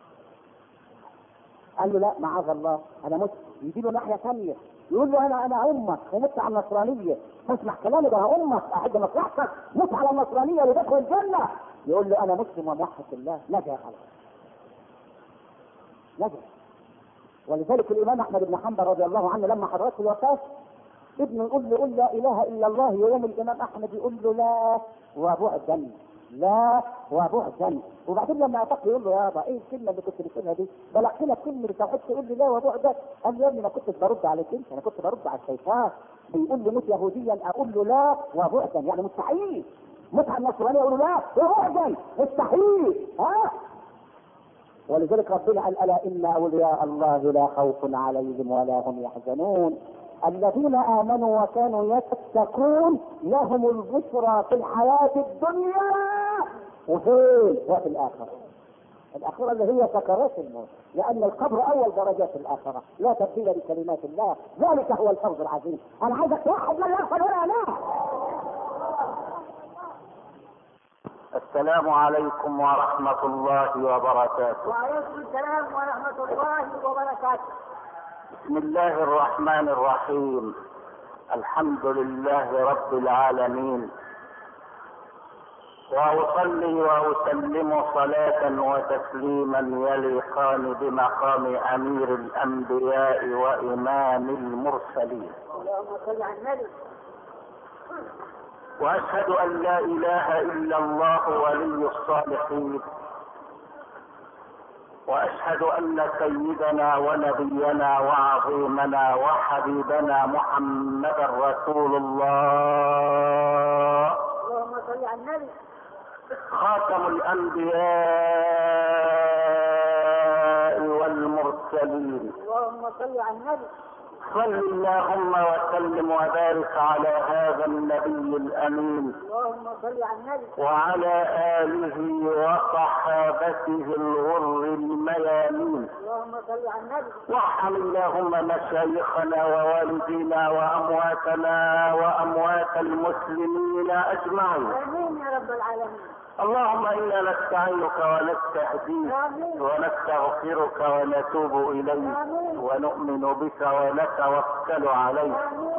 قال له لا معاذ الله انا مت. يجي له ناحية ثانية يقول له انا انا امك ومت على النصرانيه. تسمع كلامي ده امك احد مصلحتك مت على النصرانيه ودخل الجنه. يقول له انا مسلم وموحد الله. نجا خلاص نجا. ولذلك الامام احمد بن حنبل رضي الله عنه لما حضرته الوفاه ابنه يقول له قل لا اله الا الله، يوم الامام احمد يقول له لا وبعدا لا وبعدا. وبعدين لما افق يقول له يابا ايه الكلمه اللي كنت بتقولها دي؟ بلغتنا كلمه توحيد تقول لي لا وبعدا. قال له يا ابني ما كنتش برد عليك انت، انا كنت برد على الشيطان. بيقول لي مت يهوديا اقول له لا وبعدا، يعني مستحيل. مت على النصرانيه اقول له لا وبعدا مستحيل. ها ولذلك ربنا قال الا ان اولياء الله لا خوف عليهم ولا هم يحزنون. الذين امنوا وكانوا يتقون لهم البشرى في الحياة الدنيا وفين وفي الاخرة. الاخرة اللي هي سكرات الموت، لان القبر اول درجات الاخرة، لا تبديل لكلمات الله، ذلك هو الفوز العظيم. انا عايزك توحد من يغفر ولا لا. السلام عليكم ورحمة الله وبركاته. وعليكم السلام ورحمة الله وبركاته. بسم الله الرحمن الرحيم. الحمد لله رب العالمين، وأصلي وأسلم صلاة وتسليما يليقان بمقام أمير الأنبياء وإمام المرسلين. اللهم صل على النبي. وأشهد أن لا إله إلا الله ولي الصالحين، وأشهد أن سيدنا ونبينا وعظيمنا وحبيبنا محمدا رسول الله. اللهم صل على النبي. خاتم الأنبياء والمرسلين. اللهم صل على النبي. صل اللهم وسلم وبارك على هذا النبي الأمين اللهم صل على النبي وعلى آله وصحابته الغر الميامين. اللهم صل على النبي. وارحم اللهم مشايخنا ووالدينا وأمواتنا وأموات المسلمين أجمعين. آمين يا رب العالمين. اللهم إنا نستعينك ونستهديك ونستغفرك ونتوب إليك ونؤمن بك ونتوكل عليك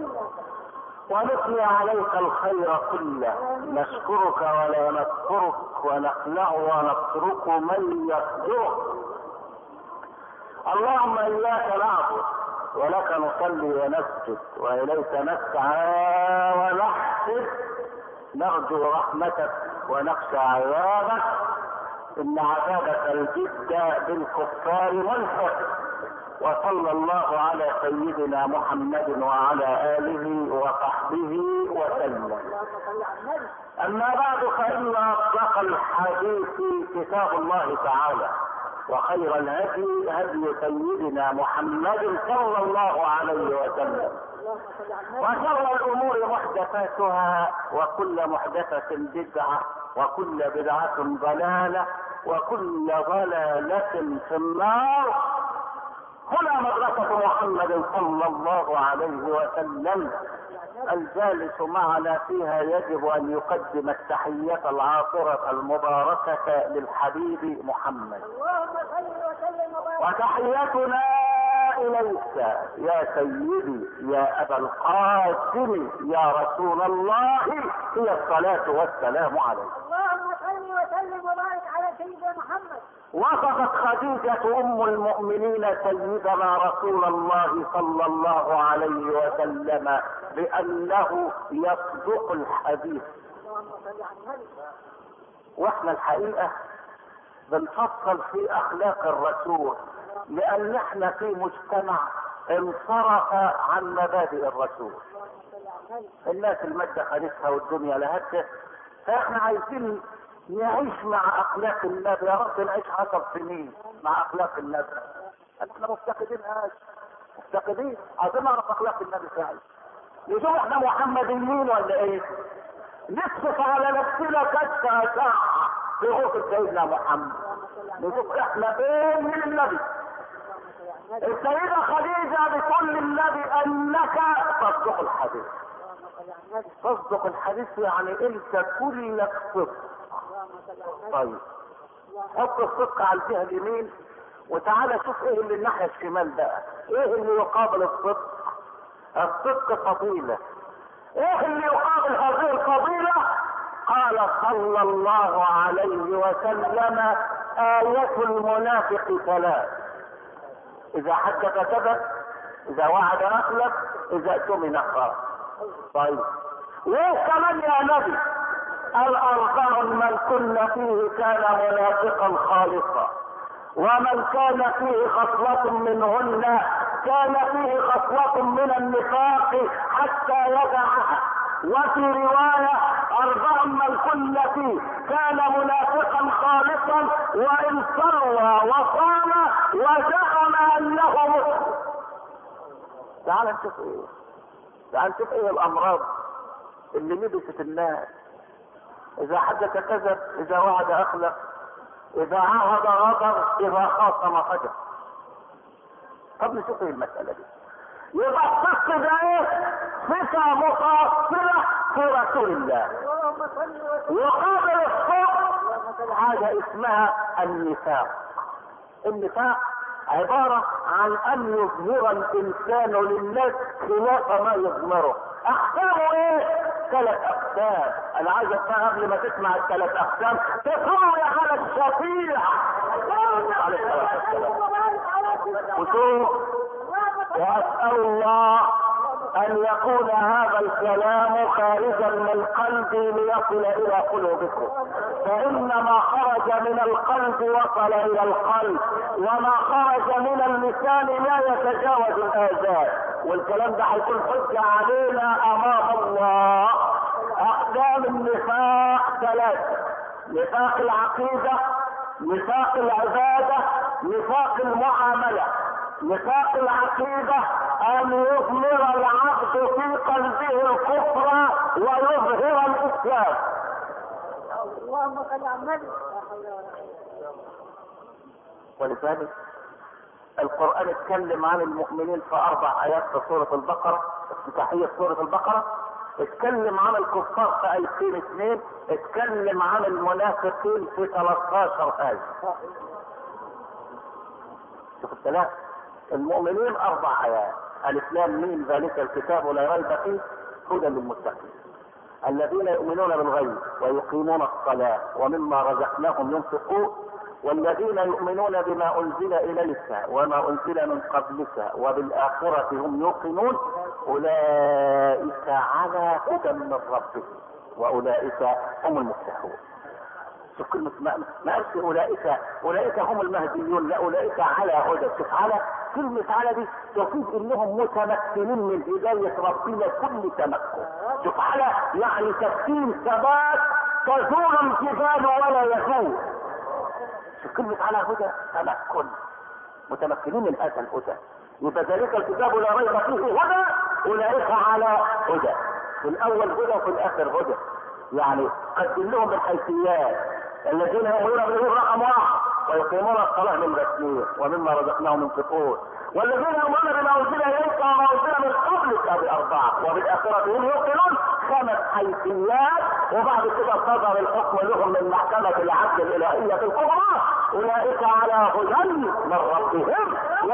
ونثني عليك الخير كله، نشكرك ولا نكفرك ونخلع ونترك من يخذلك. اللهم إياك نعبد ولك نصلي ونسجد وإليك نسعى ونحسد، نرجو رحمتك ونخشى عذابك، إن عذابك الجد بالكفار ملحق. وصلى الله على سيدنا محمد وعلى آله وصحبه وسلم. أما بعد، فإن أصدق الحديث كتاب الله تعالى، وخير الهدي هدي سيدنا محمد صلى الله عليه وسلم، وشر الأمور محدثاتها، وكل محدثة بدعة، وكل بدعة ضلالة، وكل ضلالة في النار. هنا مدرسة محمد صلى الله عليه وسلم، الجالس معنا فيها يجب أن يقدم التحية العاطرة المباركة للحبيب محمد. وتحيتنا إليك يا سيدي يا أبا القاسم يا رسول الله هي الصلاة والسلام عليك. اللهم صل وسلم وبارك على سيدنا محمد. وصفت خديجة أم المؤمنين سيدنا رسول الله صلى الله عليه وسلم بأنه يصدق الحديث. اللهم صل على النبي. واحنا الحقيقة بنفصل في أخلاق الرسول، لأن احنا في مجتمع انصرف عن مبادئ الرسول. الناس المادة خدتها والدنيا لهتها، فاحنا عايزين نعيش مع اخلاق النبي. يا رب نعيش عشر سنين مع اخلاق النبي. احنا مفتقدين ايش؟ مفتقدين عايزين نعرف اخلاق النبي فعلا. نشوف احنا محمديين ولا ايه؟ نكشف على نفسنا كشف ساعة في غرفة سيدنا محمد، نشوف احنا بين من النبي. السيدة خديجة بتقول للنبي انك تصدق الحديث. تصدق الحديث يعني انت كلك صدق. طيب حط الصدق على الجهة اليمين، وتعالى شوف ايه اللي الناحية الشمال بقى. ايه اللي يقابل الصدق؟ الصدق فضيلة. ايه اللي يقابل هذه الفضيلة؟ قال صلى الله عليه وسلم آية المنافق ثلاث: إذا حدث كذب، إذا وعد أخلف، إذا اؤتمن خان. طيب وايه كمان يا نبي؟ الأربع من كن فيه كان منافقا خالصا، ومن كان فيه خصلة منهن كان فيه خصلة من النفاق حتى يدعها. وفي رواية أربع من كن فيه كان منافقا خالصا وإن صلى وصام وزعم أنه مسلم. تعال نشوف ايه يعني شوف ايه الامراض اللي لبست الناس. اذا حدث كذب، اذا وعد اخلف، اذا عاهد غدر، اذا خاصم فجر. طب نشوف ايه المسألة دي. يبقى الصدق ده ايه؟ صفة مقاصرة في رسول الله. يقابل الصدق حاجة اسمها النفاق. النفاق عبارة عن ان يظهر الانسان للناس خلاف ما يضمره. اقسامه ايه؟ ثلاث اقسام. انا عايز افهم قبل ما تسمع الثلاث اقسام تقوي على الشفيع عليه الصلاة والسلام. وشوف، واسأل الله ان يكون هذا الكلام خارجا من القلب ليصل الى قلوبكم، فان ما خرج من القلب وصل الى القلب، وما خرج من اللسان لا يتجاوز الاذان، والكلام ده هيكون حجة علينا امام الله. اقسام النفاق ثلاثة: نفاق العقيدة، نفاق العبادة، نفاق المعاملة. نفاق العقيدة ان يضمر العبد في قلبه الكفر ويظهر الاسلام. اللهم صل على النبي. ولذلك القرآن اتكلم عن المؤمنين في اربع ايات في سورة البقرة، افتتاحية سورة البقرة. اتكلم عن الكفار في ايتين اثنين، اتكلم عن المنافقين في ثلاثة عشر آية. شوف الثلاث. المؤمنين اربع ايات: الف لام ميم ذلك الكتاب لا ريب فيه هدى للمتقين الذين يؤمنون بالغيب ويقيمون الصلاة ومما رزقناهم ينفقون والذين يؤمنون بما انزل اليك وما انزل من قبلك وبالاخرة هم يوقنون اولئك على هدى من ربهم واولئك هم المفلحون. شوف كلمة ما ما قالش اولئك اولئك هم المهديون، لا اولئك على هدى. شوف على، كلمة على دي تفيد انهم متمكنين من هداية ربنا كل تمكن. شوف على يعني تسكين ثبات تزول الجبال ولا يزول. شوف كلمة على هدى تمكن، متمكنين من هذا الهدى. يبقى ذلك الكتاب لا ريب فيه هدى اولئك على هدى. في الاول هدى وفي الاخر هدى. يعني قدم لهم بالحيثيات: الذين يؤمنون بالغيب رقم واحد ويقيمون الصلاة من تسليم ومما رزقناهم ينفقون والذين يؤمنون بما انزل اليك وما انزل من قبلك باربعة وبالاخرة هم يوقنون. خمس حيثيات، وبعد كده صدر الحكم لهم من محكمة العدل الالهية الكبرى: اولئك على هدى من ربهم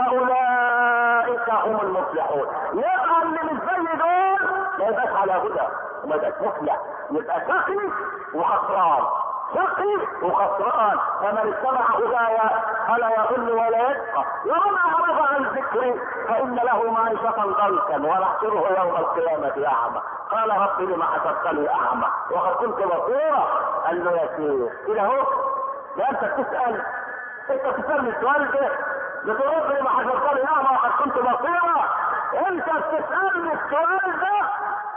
واولئك هم المفلحون. يبقى اللي مش زي دول ما يبقاش على هدى وما يبقاش مفلح، يبقى شقي وخسران، شقي وخسران. فمن اتبع هدايا فلا يضل ولا يشقى ومن اعرض عن ذكري فان له معيشة ضنكا ونحشره يوم القيامة اعمى. قال رب لما حشرتني اعمى وقد كنت بصيرا. قال له يا شيخ كده اهو، ده انت بتسال، انت بتسالني السؤال ده بتقول لي لما حشرتني اعمى وقد كنت بصيرا، انت بتسالني السؤال ده.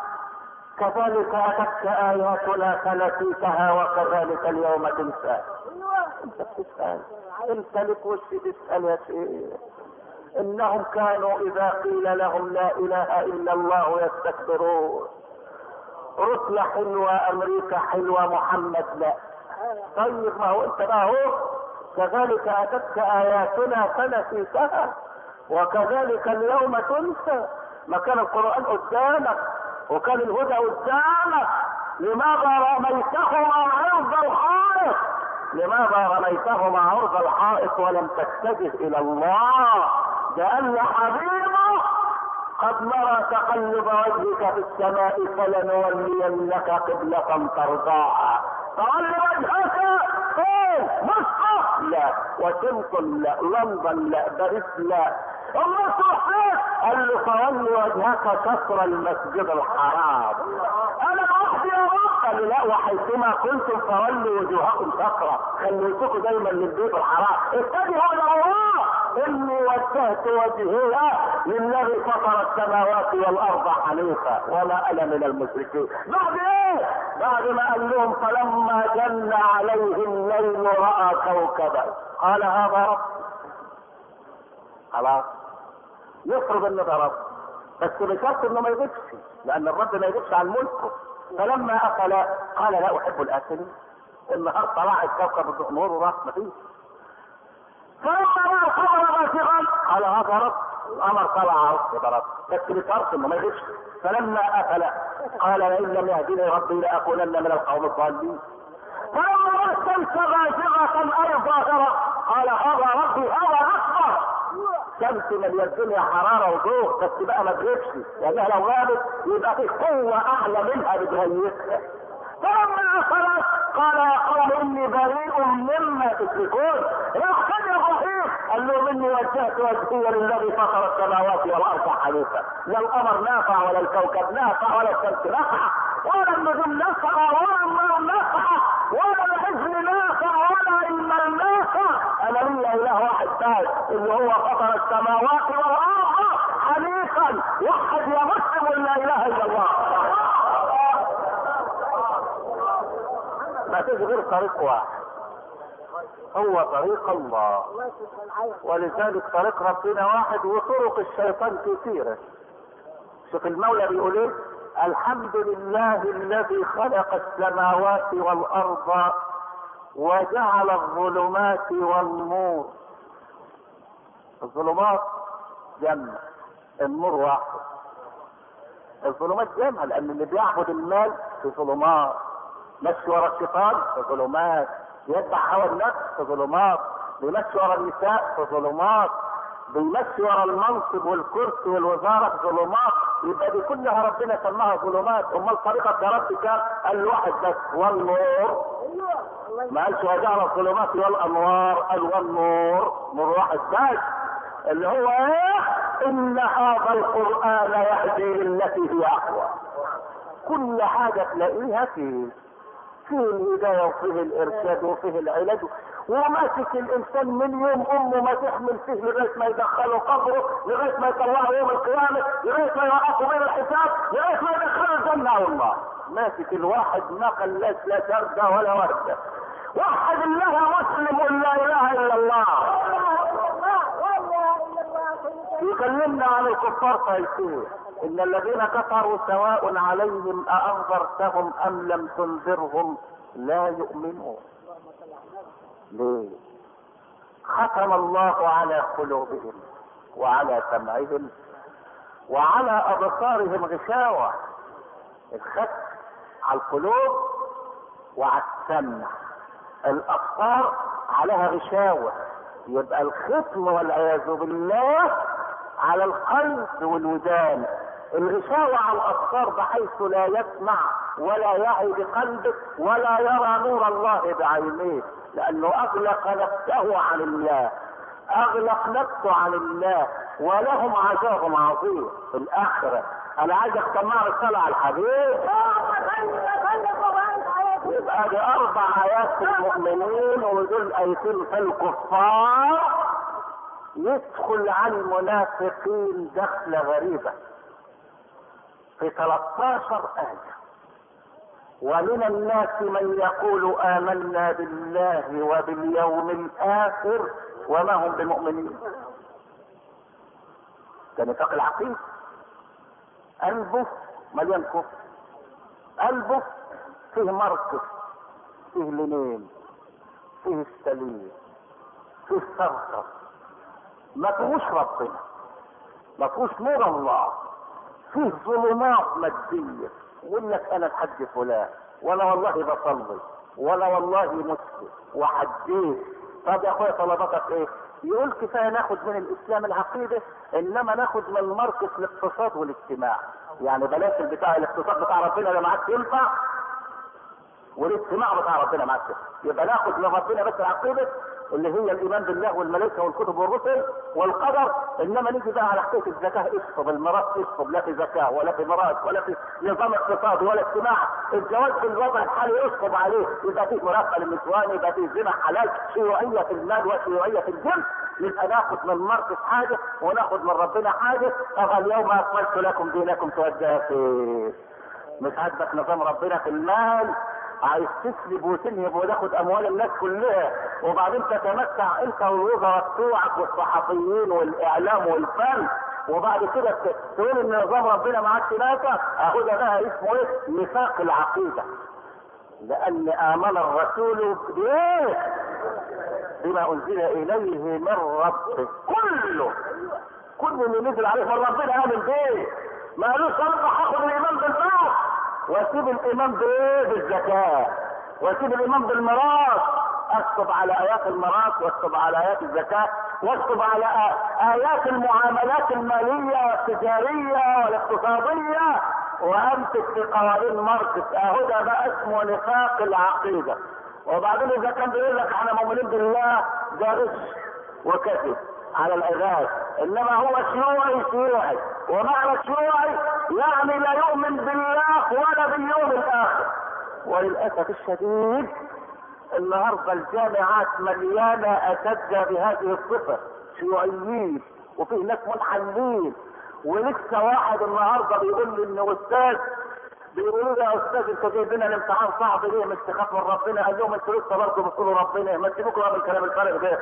كذلك اتتك اياتنا فنسيتها وكذلك اليوم تنسى. انت بتسال، انت لك وش تسال يا شيخ. انهم كانوا اذا قيل لهم لا اله الا الله يستكبرون. روسيا حلوة، امريكا حلوة، محمد لا. طيب ما هو انت بقى اهو، كذلك اتتك اياتنا فنسيتها وكذلك اليوم تنسى. ما كان القرآن قدامك وكان الهدى قدامك، لماذا رميتهما عرض الحائط؟ لماذا رميتهما عرض الحائط ولم تتجه الى الله؟ لان حبيبه قد نرى تقلب وجهك في السماء فلنولينك قبلة ترضاها. فقل وجهك فين؟ مصر لا، واشنطن لا، لندن لا، باريس لا. الرسول قال له فولي وجهك شطر المسجد الحرام. انا وحدي يا رب. قال له لا، وحيثما كنتم فولوا وجوهكم شطرا. خليتكم دايما للبيت الحرام. اتجهوا الى الله. اني وجهت وجهي للذي فطر السماوات والارض حنيفا وما انا من المشركين. بعد ايه؟ بعد ما قال لهم فلما جن عليه الليل راى كوكبا قال هذا رب. خلاص يفرض ان ده رب. بس بشرط انه ما يغيبش، لان الرب ما يغيبش عن ملكه. فلما اكل قال لا احب الاكلين، النهار طلع الكوكب النور وراح مفيش. فلما راى القمر بازغا قال هذا رب، القمر طلع هذا رب، بس بشرط انه ما يغيبش. فلما اكل قال لئن لم يهدني ربي لاكونن من القوم الضالين. فلما راى الشمس بازغه اي ظاهره قال هذا ربي هذا اكبر. شمس مليان الدنيا حراره وضوء، بس بقى ما تغيبش، لانها لو غابت يبقى في قوه اعلى منها بتغيبها. فلما خلص قال يا قوم اني بريء مما تشركون. راح كان ابراهيم قال له اني وجهت وجهي للذي فطر السماوات والارض حنيفا. لا القمر نافع ولا الكوكب نافع ولا الشمس نافعه ولا النجوم نافعه ولا النار نافعه ولا الحزن نافع ولا المال نافع. انا لي اله واحد بس اللي هو فطر السماوات والارض حنيفا. وحد يا مسلم لا اله الا الله. ما فيش غير طريق واحد، هو طريق الله، ولذلك طريق ربنا واحد وطرق الشيطان كثيرة. شوف المولى بيقول ايه؟ الحمد لله الذي خلق السماوات والارض وجعل الظلمات والنور. الظلمات جمع، النور واحد. الظلمات جمع لان اللي بيعبد المال في ظلمات، مشي ورا الشيطان في ظلمات، يتبع هوى النفس في ظلمات، بيمشي ورا النساء في ظلمات، بيمشي ورا المنصب والكرسي والوزاره في ظلمات. يبقى دي كلها ربنا سماها ظلمات. امال طريقه يا رب كان؟ قال واحد بس والنور، ما قالش وجعل الظلمات والانوار، قال والنور، نور واحد بس اللي هو ايه؟ ان هذا القران يهدي للتي هي اقوى. كل حاجه تلاقيها فيه، فيه الهدايه وفيه الارشاد وفيه العلاج. وماسك الانسان من يوم امه ما تحمل فيه لغايه ما يدخله قبره، لغايه ما يطلعه يوم القيامه، لغايه ما يوقفه بين الحساب، لغايه ما يدخله الجنه. والله ماسك الواحد ما خلاش لا شرده ولا ورده. وحد الله مسلم لا اله الا الله. يكلمنا عن الكفار فيقول ان الذين كفروا سواء عليهم أأنذرتهم ام لم تنذرهم لا يؤمنون. ليه؟ ختم الله على قلوبهم وعلى سمعهم وعلى ابصارهم غشاوة. الختم على القلوب وعلى السمع، الابصار عليها غشاوة. يبقى الختم والعياذ بالله على القلب والودان، الغشاوة على الابصار بحيث لا يسمع ولا يعي بقلبه ولا يرى نور الله بعينيه، لانه اغلق نفسه عن الله، اغلق نفسه عن الله، ولهم عذاب عظيم في الاخره. انا عايز اختم رساله على الحديث. يبقى دي اربع ايات في المؤمنين ودول ايتين في الكفار. يدخل على المنافقين دخله غريبه في ثلاثة عشر آية. ومن الناس من يقول آمنا بالله وباليوم الآخر وما هم بمؤمنين. ده نفاق العقيد، قلبه مليان كفر، قلبه فيه مركز، فيه لينين، فيه السليم، فيه السرطة، ما فيهوش ربنا، ما فيهوش نور الله، فيه ظلمات مادية. يقول لك انا الحج فلان وانا والله بصلي وانا والله مسلم وحجيت. طب يا اخويا طلباتك ايه؟ يقول كفايه ناخد من الاسلام العقيده، انما ناخد من المركز الاقتصاد والاجتماع. يعني بلاش بتاع الاقتصاد بتاع ربنا اللي معاك ينفع، والاجتماع بتاع ربنا معاك. يبقى ناخد من ربنا بس العقيده اللي هي الايمان بالله والملائكه والكتب والرسل والقدر، انما نيجي بقى على حكايه الزكاه اسقط الميراث اسقط، لا في زكاه ولا في ميراث ولا في نظام اقتصادي ولا اجتماع. الجواز في الوضع الحالي يسقط عليه، يبقى فيه مرافقه للنسوان، يبقى فيه زنا حلال، شيوعيه في المال وشيوعيه في الجنس. يبقى ناخد من المركز حاجه وناخد من ربنا حاجه. طب اليوم اكملت لكم دينكم توجه فيه. مش عاجبك نظام ربنا في المال، عايز تسلب وتنهب وتاخد اموال الناس كلها، وبعدين تتمتع انت والوزراء بتوعك والصحفيين والاعلام والفن وبعد كده تقول ان نظام ربنا معاك ناسا، اهو ده بقى اسمه ايه؟ نفاق العقيده. لان امن الرسول بايه؟ بما انزل اليه من ربه كله. كل اللي نزل عليه من ربنا امن بايه؟ ما قالوش انا هاخد الايمان بالبعض واسيب الايمان بايه؟ بالزكاه، واسيب الايمان بالميراث، اكتب على ايات الميراث واكتب على ايات الزكاه واكتب على ايات المعاملات الماليه والتجاريه والاقتصاديه، وامسك في قوانين ماركس. اهو ده بقى اسمه نفاق العقيده. وبعدين اذا كان بيقول لك احنا مؤمنين بالله، ده غش وكذب على العباد. انما هو شيوعي شيوعي، ومعنى شيوعي يعني لا يؤمن بالله ولا باليوم الاخر. وللاسف الشديد النهارده الجامعات مليانه اساتذه بهذه الصفه، شيوعيين، وفيه ناس منحلين. ولسه واحد النهارده بيقول لي انه استاذ، بيقولوا له يا استاذ انت جايب لنا الامتحان صعب ليه؟ مش تخاف من ربنا؟ قال لهم انتوا لسه برضه بتقولوا ربنا، ما تسيبوكم من الكلام الفارغ ده.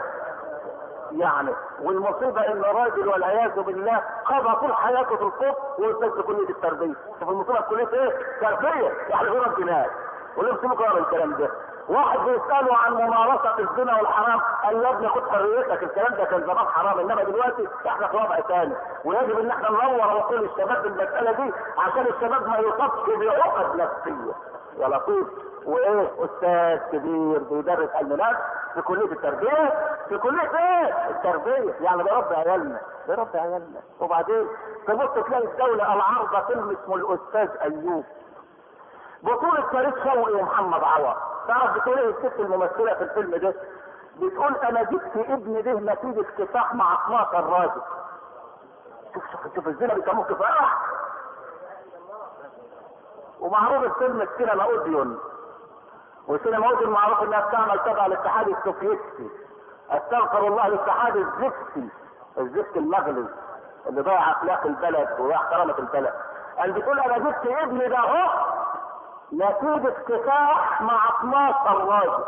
يعني والمصيبه ان راجل والعياذ بالله قضى طول حياته في الطب واستاذ في كليه التربيه. شوف المصيبه في كليه ايه؟ تربيه، يعني غير امتناع. ولهم سيبوكم من الكلام ده. واحد بيساله عن ممارسه الزنا والحرام، قال له يا ابني خد حريتك، الكلام ده كان زمان حرام، انما دلوقتي احنا في وضع ثاني، ويجب ان احنا ننور عقول الشباب بالمساله دي عشان الشباب ما يصابش بعقد نفسيه. يا لطيف. وايه؟ استاذ كبير بيدرس علم نفس في كليه التربيه، في كليه ايه؟ التربيه، يعني بيربي عيالنا، بيربي عيالنا. وبعدين تبص تلاقي الدوله العارضه فيلم اسمه الاستاذ ايوب، بطولة فريد شوقي ومحمد عوض. تعرف بتقول ايه الست الممثلة في الفيلم ده؟ بتقول انا جبت ابني ده نتيجة كفاح مع اتناشر راجل. شوف شوف شوف الزنا بيسموه كفاح. ومعروف الفيلم السينما اوديون، والسينما اوديون معروف انها بتعمل تبع الاتحاد السوفيتي. استغفر الله، الاتحاد الزفتي، الزفت المغلي اللي ضيع اخلاق البلد وضيع كرامة البلد. قال بتقول انا جبت ابني ده اهو نتيجة كفاح مع اتناشر راجل.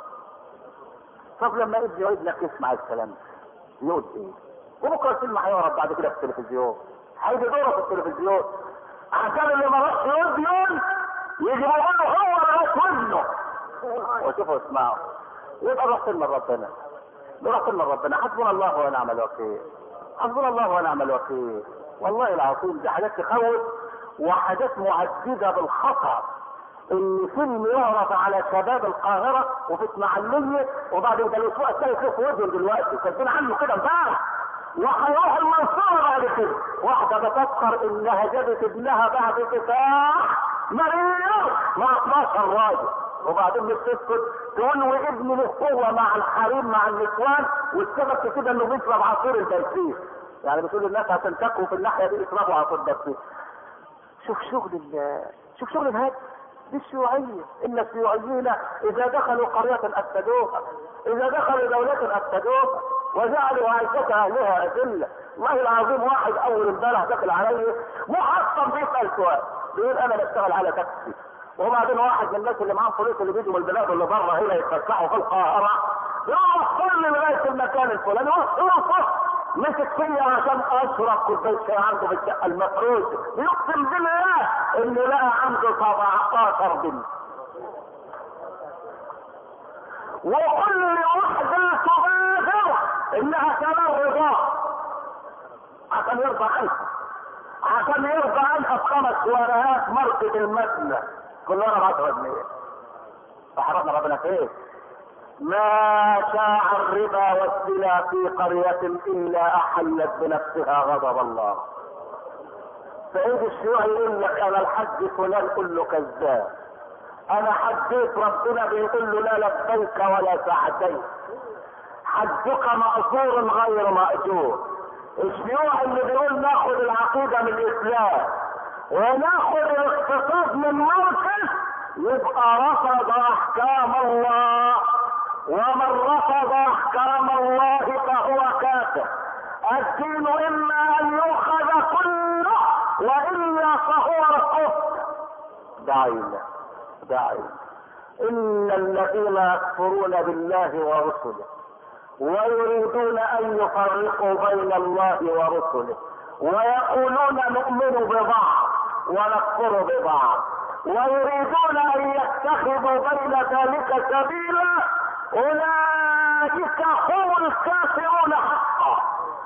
طب لما ابني وابنك يسمع الكلام ده يقول ايه؟ وبكره الفيلم هيعرض بعد كده في التلفزيون، هيجي دوره في التلفزيون عشان اللي ما راحش يوديون يجي يقول له هو اللي راح ودنه. وشوفوا اسمعوا، يبقى نروح من ربنا، نروح من ربنا. حسبنا الله ونعم الوكيل، حسبنا الله ونعم الوكيل. والله العظيم دي حاجات تخوف وحاجات معدده بالخطر. ان فيلم يعرض على شباب القاهره وفي اسماعيليه، وبعدين ده الاسبوع الثالث في وجهه دلوقتي كاتبين عنه كده امبارح، وهيروح المنصوره بعد كده. واحده بتفكر انها جابت ابنها بعد كفاح مريض مع اتناشر راجل، وبعدين مش تسكت تقول وابني له هو مع الحريم مع النسوان، والسبب في كده انه بيشرب عصير البرسيم. يعني بتقول للناس عشان تكوا في الناحيه دي يشربوا عصير البرسيم. شوف شغل ال شوف شغل الهاد دي الشيوعيه. ان الشيوعيين اذا دخلوا قريه افسدوها، اذا دخلوا دوله افسدوها وجعلوا عيشه اهلها اذله. والله العظيم واحد اول امبارح دخل علي محصن بيسال سؤال، بيقول انا بشتغل على تاكسي، وبعدين واحد من الناس اللي معاهم فلوس اللي بيجوا من البلاد اللي بره هنا يتفسحوا في القاهره يروح كل لغايه المكان الفلاني يروح مسك فيا عشان اشرب كوبايه شاي عنده في الشقه المفروشه، يقسم بالله انه لقى عنده سبعتاشر بنت، وكل واحده تبادر انها كمان رضاع عشان يرضى عنها، عشان يرضى عنها بخمس ورقات ماركه المبنى كلها بعشرة جنيه. فحرمنا ربنا فين؟ ما شاع الربا والزنا في قرية إلا أحلت بنفسها غضب الله. فإذا الشيوعي يقول لك أنا الحج فلان قل له كذاب، أنا حجيت ربنا بيقول له لا لبيك ولا سعديك، حجك مأجور غير مأجور. الشيوعي اللي بيقول ناخد العقيدة من الإسلام وناخد الاقتصاد من مركز يبقى رفض أحكام الله، ومن رفض احكام الله فهو كافر. الدين اما ان يؤخذ كله والا فهو الكفر. دعينا دعينا ان الذين يكفرون بالله ورسله ويريدون ان يفرقوا بين الله ورسله ويقولون نؤمن ببعض ونكفر ببعض، ويريدون ان يتخذوا بين ذلك سبيلا. اولئك هم الكافرون حقا،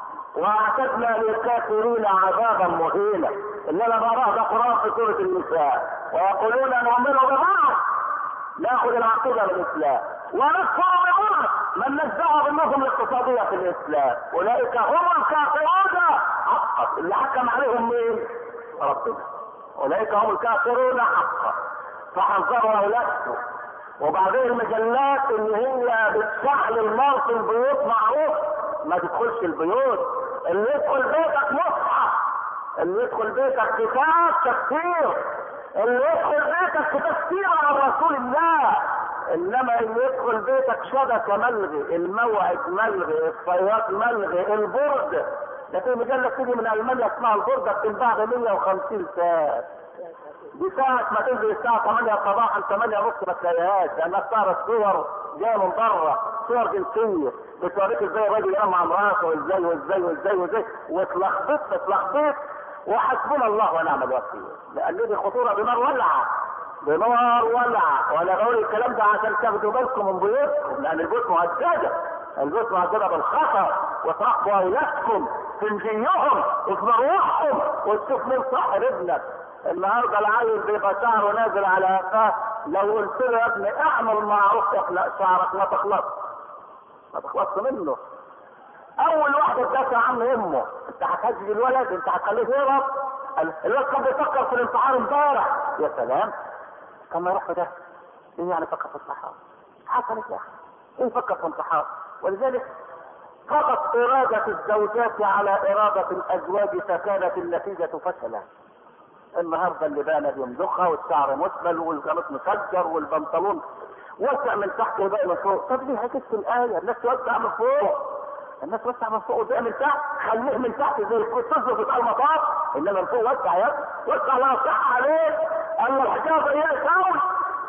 واعتدنا للكافرين عذابا مهينا. اللي انا بقراه ده قران في سوره النساء. ويقولون نؤمن ببعض، ناخذ العقيده من الاسلام، ونكفر ببعض، من نزعه بالنظم الاقتصاديه في الاسلام. اولئك هم الكافرون حقا، اللي حكم عليهم مين؟ ربنا. اولئك هم الكافرون حقا، فحذروا اولادكم. وبعدين المجلات اللي هي بتشعل النار في البيوت معروف ما تدخلش البيوت. اللي يدخل بيتك مصحف، اللي يدخل بيتك كتاب تفسير، اللي يدخل بيتك تفسير على رسول الله. انما اللي يدخل بيتك شبكه ملغي، الموعد ملغي، الصياد ملغي، البرد. ده في مجله تيجي من المانيا اسمها البرده، بتنباع ب مية وخمسين ساعه. دي ساعة ما تنزل الساعة ثمانية صباحا ثمانية ونص ما تلاقيهاش، لأنها بتعرض صور جاية من بره، صور جنسية بتوريك ازاي الراجل ينام مع مراته وازاي وازاي وازاي وازاي، واتلخبطت اتلخبطت. وحسبنا الله ونعم الوكيل، لأن دي خطورة بنار ولعة، بنار ولعة. وأنا بقول الكلام ده عشان تاخدوا بالكم من بيوتكم، لأن البيوت مهددة، البيوت مهددة بالخطر. وتراقبوا أولادكم في نجيهم وفي مروحهم، وتشوف مين صاحب ابنك. النهارده العيل بيبقى شعره نازل على قفاه، لو قلت له يا ابني اعمل معروف اخلق شعرك ما تخلص ما تخلصش منه. اول واحده تدافع عن امه، انت هتهجج الولد، انت هتخليه يهرب. الولد كان بيفكر في الانتحار امبارح، يا سلام كان ما يروح في ده. ايه يعني فكر في الانتحار؟ حصلت يا اخي ايه فكر في الانتحار؟ ولذلك فقط اراده الزوجات على اراده الازواج، فكانت النتيجه فشلا. النهارده اللبانه بيمضخها، والشعر مسبل، والقميص مسجر، والبنطلون وسع من تحت وباقي من فوق. طب ليه هكست الايه؟ الناس توسع من فوق، الناس توسع من فوق وباقي من تحت. خليه من تحت زي الكتاب في المطار، انما من فوق وسع يا ابني، وسع لا صح عليك. اما الحجاب ايه يساوي؟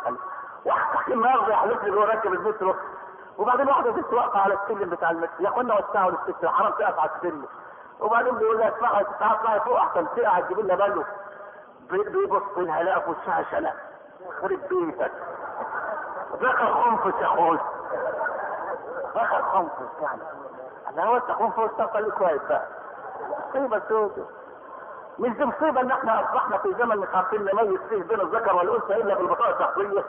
واحد النهارده يحلف لي جوه راكب المترو، وبعدين واحده ست واقفه على السلم بتاع المترو، يا اخوانا وسعوا للست، حرام تقف على السلم. وبعدين بيقول لها اسمعي تطلعي فوق احسن تقع تجيب لنا باله. بيبص لها لقى في وشها شنق، خرب بيتك. ذكر خنفس يا اخوي، ذكر خنفس يعني. انا هو انت خنفس تقل كويس بقى. مصيبه سودة. مش دي مصيبه ان احنا اصبحنا في زمن مش عارفين نميز فيه بين الذكر والانثى الا بالبطاقه الشخصيه.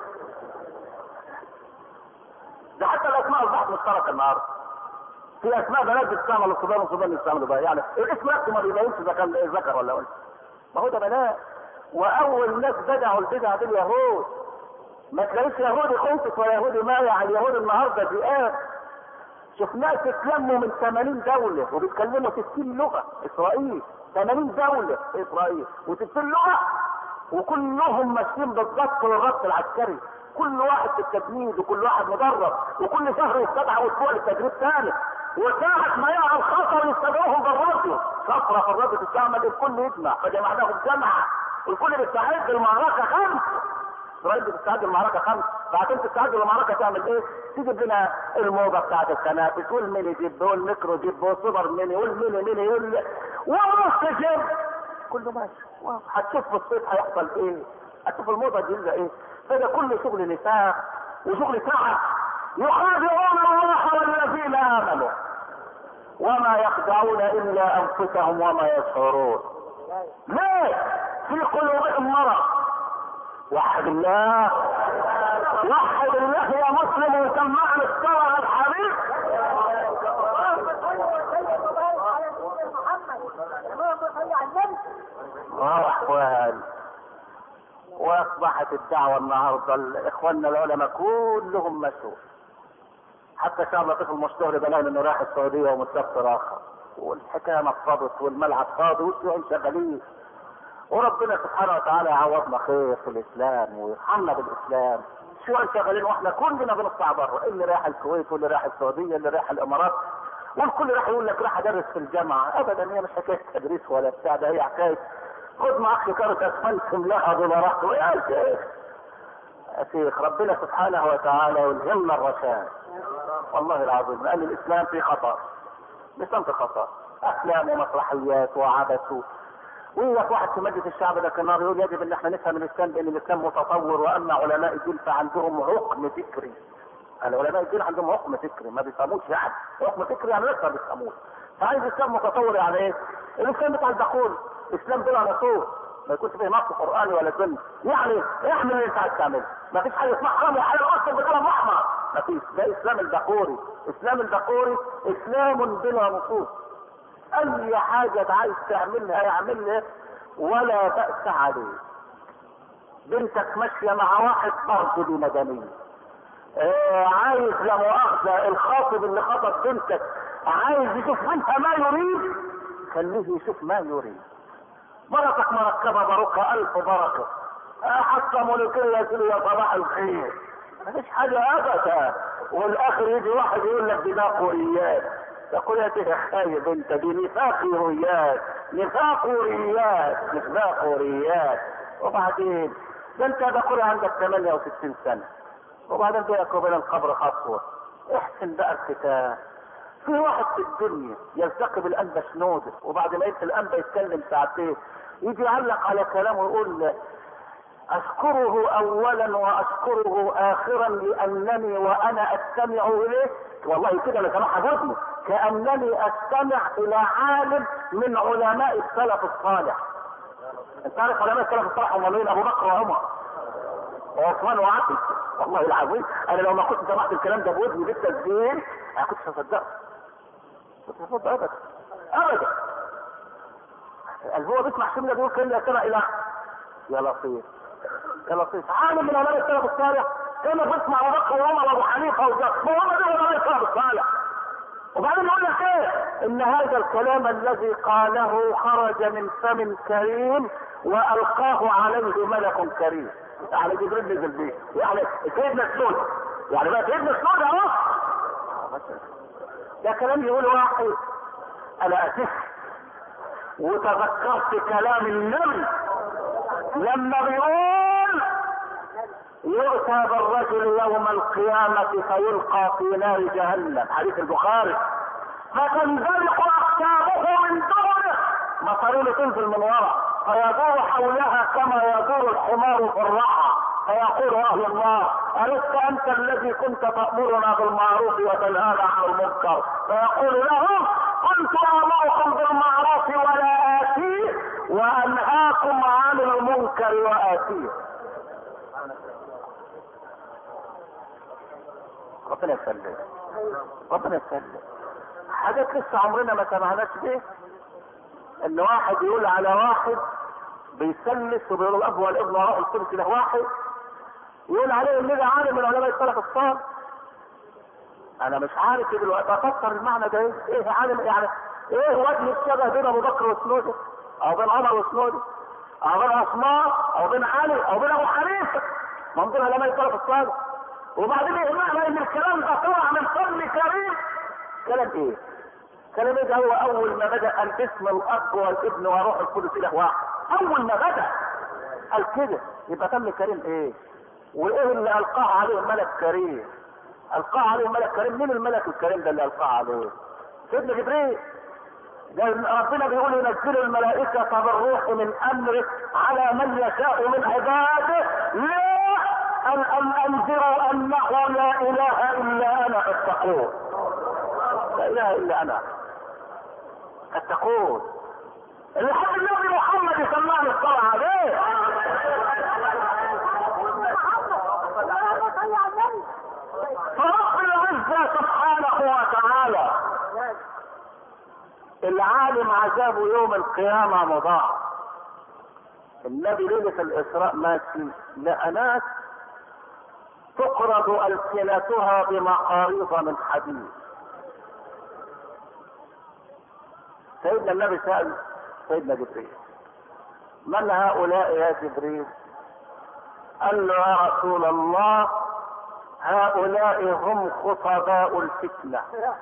ده حتى الاسماء اصبحت مشتركه النهارده. في اسماء بنات بتستعمل الصبيان والصبيان بيستعملوا بقى، يعني الاسم نفسه ما بيبينش اذا كان ذكر ولا انثى. ما هو ده بنات. واول ناس بدعوا البدعه دي اليهود. ما تلاقيش يهودي خنفس ولا يهودي مايع. اليهود النهارده ذئاب. شفناش اتلموا من ثمانين دوله وبيتكلموا ستين لغه. اسرائيل ثمانين دوله في اسرائيل وستين لغه، وكلهم ماشيين بالضبط والربط العسكري. كل واحد في التجنيد، وكل واحد مدرب، وكل شهر يستدعى اسبوع للتدريب ثاني. وساعة ما يقع الخطر يستدعوهم بالراديو. فترة في الراديو تستعمل الكل يجمع، فجمعناهم جمعة. الكل بيستعد للمعركة خمس. اسرائيل بتستعد للمعركة خمس. بعدين تستعد للمعركة تعمل ايه؟ تجيب لنا الموضة بتاعت التنافس، والميني جيب، والميكرو جيب، والسوبر ميني، والميني ميني، وال ونص جيب. كله ماشي. هتشوف في الصيف هيحصل ايه؟ هتشوف الموضة الجديدة ايه؟ فده كله شغل نفاق وشغل تعب. يخادعون الله والذين امنوا وما يخدعون الا انفسهم وما يشعرون. ليه؟ في قلوبهم مرض. وحد الله، وحد الله يا مسلم وسمعنا الصلاة الحبيب. اه اخوان، واصبحت الدعوة النهارده اخواننا العلماء كلهم مشوا. حتى شعب لطيف المشتهر بلغنا انه راح السعوديه ومسافر اخر، والحكايه نفضت والملعب فاضي والشيوعين شغالين. وربنا سبحانه وتعالى يعوضنا خير في الاسلام ويرحمنا بالاسلام. الشيوعين شغالين واحنا كلنا بنطلع بره، اللي رايح الكويت واللي رايح السعوديه اللي رايح الامارات، والكل راح يقول لك راح ادرس في الجامعه. ابدا هي مش حكايه تدريس ولا بتاع، ده هي حكايه خد معك كارت اسفلت املاها دولارات. يا شيخ يا شيخ ربنا سبحانه وتعالى يلهمنا الرشاد. والله العظيم لان الاسلام في خطر، الاسلام في خطر. افلام ومسرحيات وعبث. ويجي واحد في مجلس الشعب ده كان يقول يجب ان احنا نفهم الاسلام بان الاسلام متطور، واما علماء الدين فعندهم حكم فكري. العلماء الدين عندهم حكم فكري، ما بيفهموش يعني حكم فكري يعني لسه ما بيفهموش. فعايز الاسلام متطور يعني ايه؟ الاسلام بتاع الدخول اسلام بلا نصوص، ما يكونش فيه نص قراني ولا سنه. يعني احمل اللي انت عايز تعمله، ما فيش حاجه اسمها حرام وحلال اصلا بكلام احمر، ما فيش. ده اسلام البخوري. اسلام البخوري اسلام بلا نصوص. اي حاجه عايز تعملها يعملها ولا بأس عليه. بنتك ماشيه مع واحد برضه دي مدنيه. آه عايز لا مؤاخذه الخاطب اللي خطب بنتك عايز يشوف منها ما يريد، خليه يشوف ما يريد. مرتك مركبه باروكه الف بركه، آه حتى ملوكيه كده يا صباح الخير، مفيش حاجه ابدا. والاخر يجي واحد يقول لك دي داخوريات. داخوريات ايه يا خايب انت؟ دي نفاقوريات، نفاقوريات نفاقوريات. وبعدين ده انت داخوري عندك ثمانية وستين سنه، وبعدين بينك وبين القبر خطوه. احسن بقى الكتاب. في واحد في الدنيا يلتقي بالانبا شنودة، وبعد ما يدخل الانبا يتكلم ساعتين يجي يعلق على كلامه ويقول اشكره اولا واشكره اخرا لانني وانا استمع اليه، والله كده انا سامعها بودني، كانني استمع الى عالم من علماء السلف الصالح. انت عارف علماء السلف الصالح هم مين؟ ابو بكر وعمر وعثمان وعلي. والله العظيم انا لو ما كنت سمعت الكلام ده بودني بالتسجيل انا كنتش هصدقه. كنت هصدق ابدا ابدا. هو بيسمع شمله بيقول كان يستمع الى يا لطيف يا لطيف عالم من علماء السلف الصالح كما بيسمع ابو بكر وعمر وابو حنيفه وجابر، ما هم دول علماء السلف الصالح. وبعدين يقول لك ايه؟ ان هذا الكلام الذي قاله خرج من فم كريم والقاه عليه ملك كريم. يعني جبريل نزل بيه، يعني سيدنا سنود، يعني بقى سيدنا سنود اهو. ده كلام يقول واحد انا اسف وتذكرت كلام النبي لما بيقول يؤتى بالرجل يوم القيامة فيلقى في نار جهنم، حديث البخاري، فتنزلق اقتابه من دونه، مصارينه تنزل من وراء، فيدور حولها كما يدور الحمار في الرحى، فيقول اهل النار ألست انت الذي كنت تأمرنا بالمعروف وتنهانا عن المنكر؟ فيقول لهم كنت امركم بالمعروف ولا اتيه وانهاكم عن المنكر واتيه. ربنا يسلم ربنا يسلم. حاجات لسه عمرنا ما سمعناش بيه، ان واحد يقول على واحد بيسلس وبيقول الاب والابن وراء الثلث له واحد، يقول عليه ان ده عالم من علماء السلف الصالح. انا مش عارف دلوقتي افسر المعنى ده ايه؟ ايه عالم يعني؟ ايه وجه الشبه بين ابو بكر وسنوده او بين عمر وسنوده او بين عثمان او بين علي او بين ابو حنيفه؟ ما هم دول علماء السلف الصالح. وبعدين يقولنا ان الكلام ده طلع من فضل كريم. كلام ايه؟ كلام ايه ده؟ هو اول ما بدا الاسم الاب والابن وروح القدس اله واحد، اول ما بدا قال كده، يبقى فضل كريم ايه؟ وايه اللي القاه عليه ملك كريم؟ القاه عليه ملك كريم. مين الملك الكريم ده اللي القاه عليه؟ سيدنا جبريل. ده ربنا بيقول ينزل الملائكه بالروح من امره على من يشاء من عباده لا ان ان انذروا انه لا اله الا انا فاتقون. لا اله الا انا فاتقون. اللي حب النبي محمد يسمعنا الصلاه عليه. فرب العزة سبحانه وتعالى العالم عذابه يوم القيامة مضاعف. النبي ليلة الإسراء ماشي لقى ناس تقرض ألسنتها بمقاريض من حديد. سيدنا النبي سأل سيدنا جبريل من هؤلاء يا جبريل؟ قال له يا رسول الله هؤلاء هم خطباء الفتنة،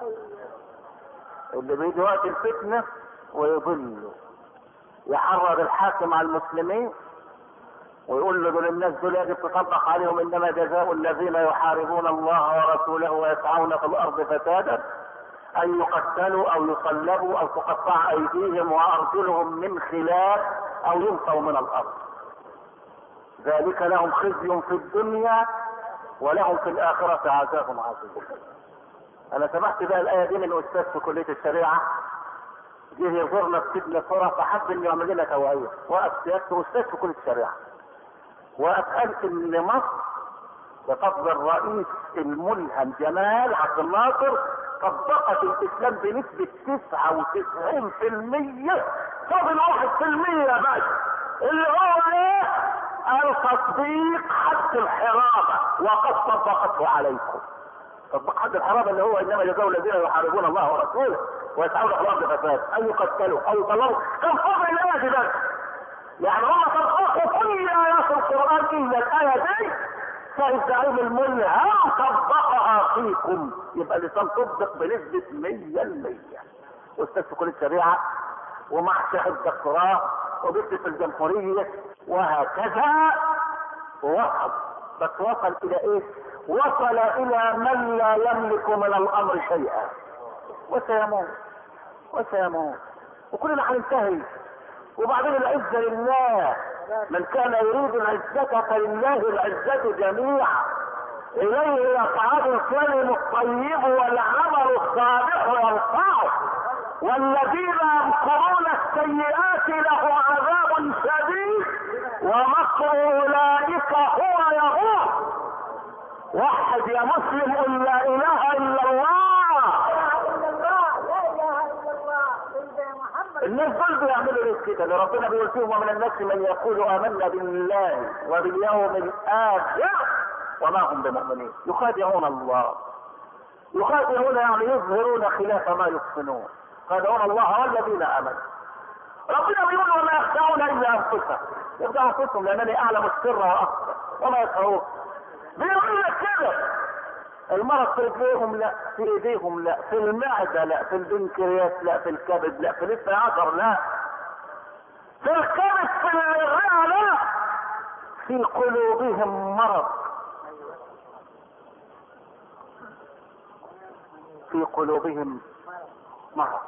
اللي بيجي وقت الفتنة ويضلوا، يحرض الحاكم على المسلمين ويقول له دول الناس دول يجب تطبق عليهم انما جزاء الذين يحاربون الله ورسوله ويسعون في الارض فسادا ان يقتلوا او يصلبوا او تقطع ايديهم وارجلهم من خلاف او ينفوا من الارض. ذلك لهم خزي في الدنيا ولهم في الاخرة عذاب عظيم. انا سمعت بقى الايه دي من استاذ في كلية الشريعة، جه يزورنا في سجن الصورة فحب انه يعمل لنا توعية. وقف سيادته استاذ في كلية الشريعة، وقف قال ان مصر بفضل الرئيس الملهم جمال عبد الناصر طبقت الاسلام بنسبة تسعة وتسعين في المية، فاضل واحد في المية بس اللي هو ايه؟ التطبيق حد الحرابة، وقد طبقته عليكم. تطبيق حد الحرابة اللي هو انما جزاء الذين يحاربون الله ورسوله ويسعون في الارض فساد ان يقتلوا او يطلقوا. كم فاضل الايه دي بس؟ يعني هم طبقوا كل ايات القران الا الايه دي، فالزعيم الملهم طبقها فيكم. يبقى اللسان تطبق بنسبة مية المية. استاذ في كلية الشريعة ومع شهادة دكتوراه وبيكتب في الجمهورية وهكذا. ووصل، بس وصل الى ايه؟ وصل الى من لا يملك من الامر شيئا وسيموت وسيموت وكلنا هننتهي. وبعدين العزة لله، من كان يريد العزة فلله العزة جميعا، اليه يصعد الكلم الطيب والعمل الصالح يرفعه، والذين يمكرون السيئات له عذاب شديد ومكر اولئك هو يغور. وحد يا مسلم قل لا اله الا الله. الناس دول بيعملوا ليه كده؟ اللي ربنا بيقول فيهم ومن الناس من يقول امنا بالله وباليوم الاخر وما هم بمؤمنين يخادعون الله. يخادعون يعني يظهرون خلاف ما يحسنون. يخادعون الله والذين امنوا. ربنا بيقول وما يخدعون الا انفسهم. يخدعون انفسهم لانني اعلم السر واخفى وما يشعرون. بيقول لك كده. المرض في رجليهم لا، في ايديهم لا، في المعدة لا، في البنكرياس لا، في الكبد لا، في الاثنى عشر لا، في الكبد، في الرئة لا، في قلوبهم مرض. في قلوبهم مرض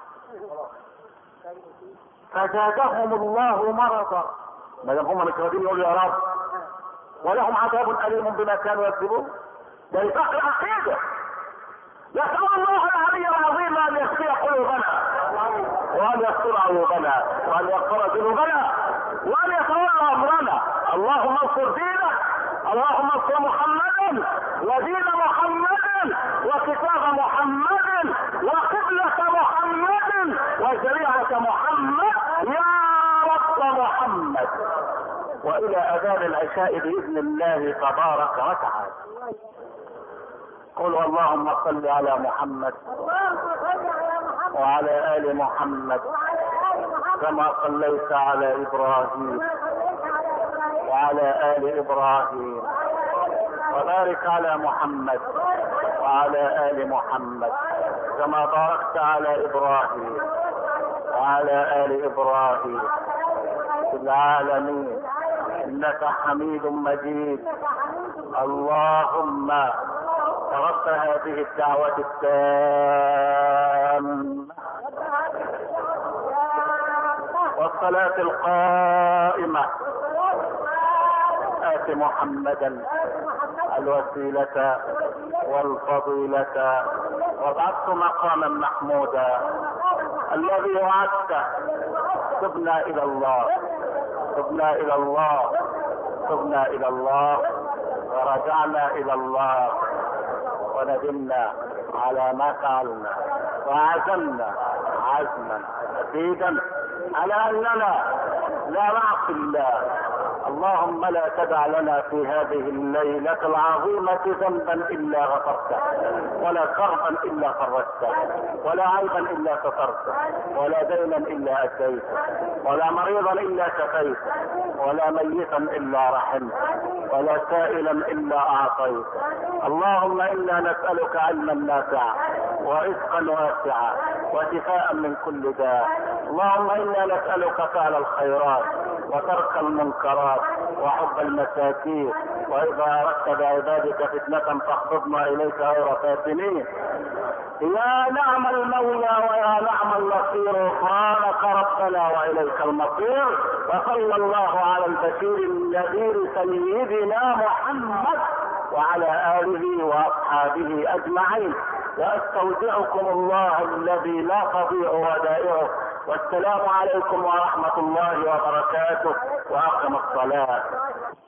فزادهم الله مرضا. ما دام هم مش راضيين يقولوا يا رب، ولهم عذاب اليم بما كانوا يكذبون. ده نفاق العقيدة. نسأل الله العلي العظيم ان يشفي قلوبنا وان يستر عيوبنا وان يغفر ذنوبنا وان يتولى امرنا. اللهم انصر دينه، اللهم انصر محمدا ودين محمد وكتاب محمد وقبلة محمد وشريعة محمد يا رب محمد. والى اذان العشاء باذن الله تبارك وتعالى. قل اللهم صل على محمد وعلى ال محمد كما صليت على ابراهيم وعلى ال ابراهيم وبارك على محمد وعلى ال محمد كما باركت على ابراهيم وعلى ال ابراهيم في العالمين انك حميد مجيد. اللهم رب هذه الدعوة التامة والصلاة القائمة آت محمدا الوسيلة والفضيلة وابعثه مقاما محمودا الذي وعدته. تبنا الى الله تبنا الى الله تبنا الى الله ورجعنا الى الله وندمنا على ما فعلنا وعزمنا عزما شديدا على اننا لا نعصي الله. اللهم لا تدع لنا في هذه الليلة العظيمة ذنبا الا غفرته ولا كربا الا فرجته ولا عيبا الا سترته ولا دينا الا اديته ولا مريضا الا شفيته ولا ميتا الا رحمته ولا سائلا الا اعطيته. اللهم انا نسألك علما نافعا ورزقا واسعا وشفاء من كل داء. اللهم انا نسألك فعل الخيرات وترك المنكرات وحب المساكين، واذا اردت بعبادك فتنة فاخفضنا اليك غير فاتنين. يا نعم المولى ويا نعم النصير، غفرانك ربنا واليك المصير. وصلى الله على البشير النذير سيدنا محمد وعلى اله واصحابه اجمعين. واستودعكم الله الذي لا تضيع ودائعه، والسلام عليكم ورحمه الله وبركاته، واقم الصلاه.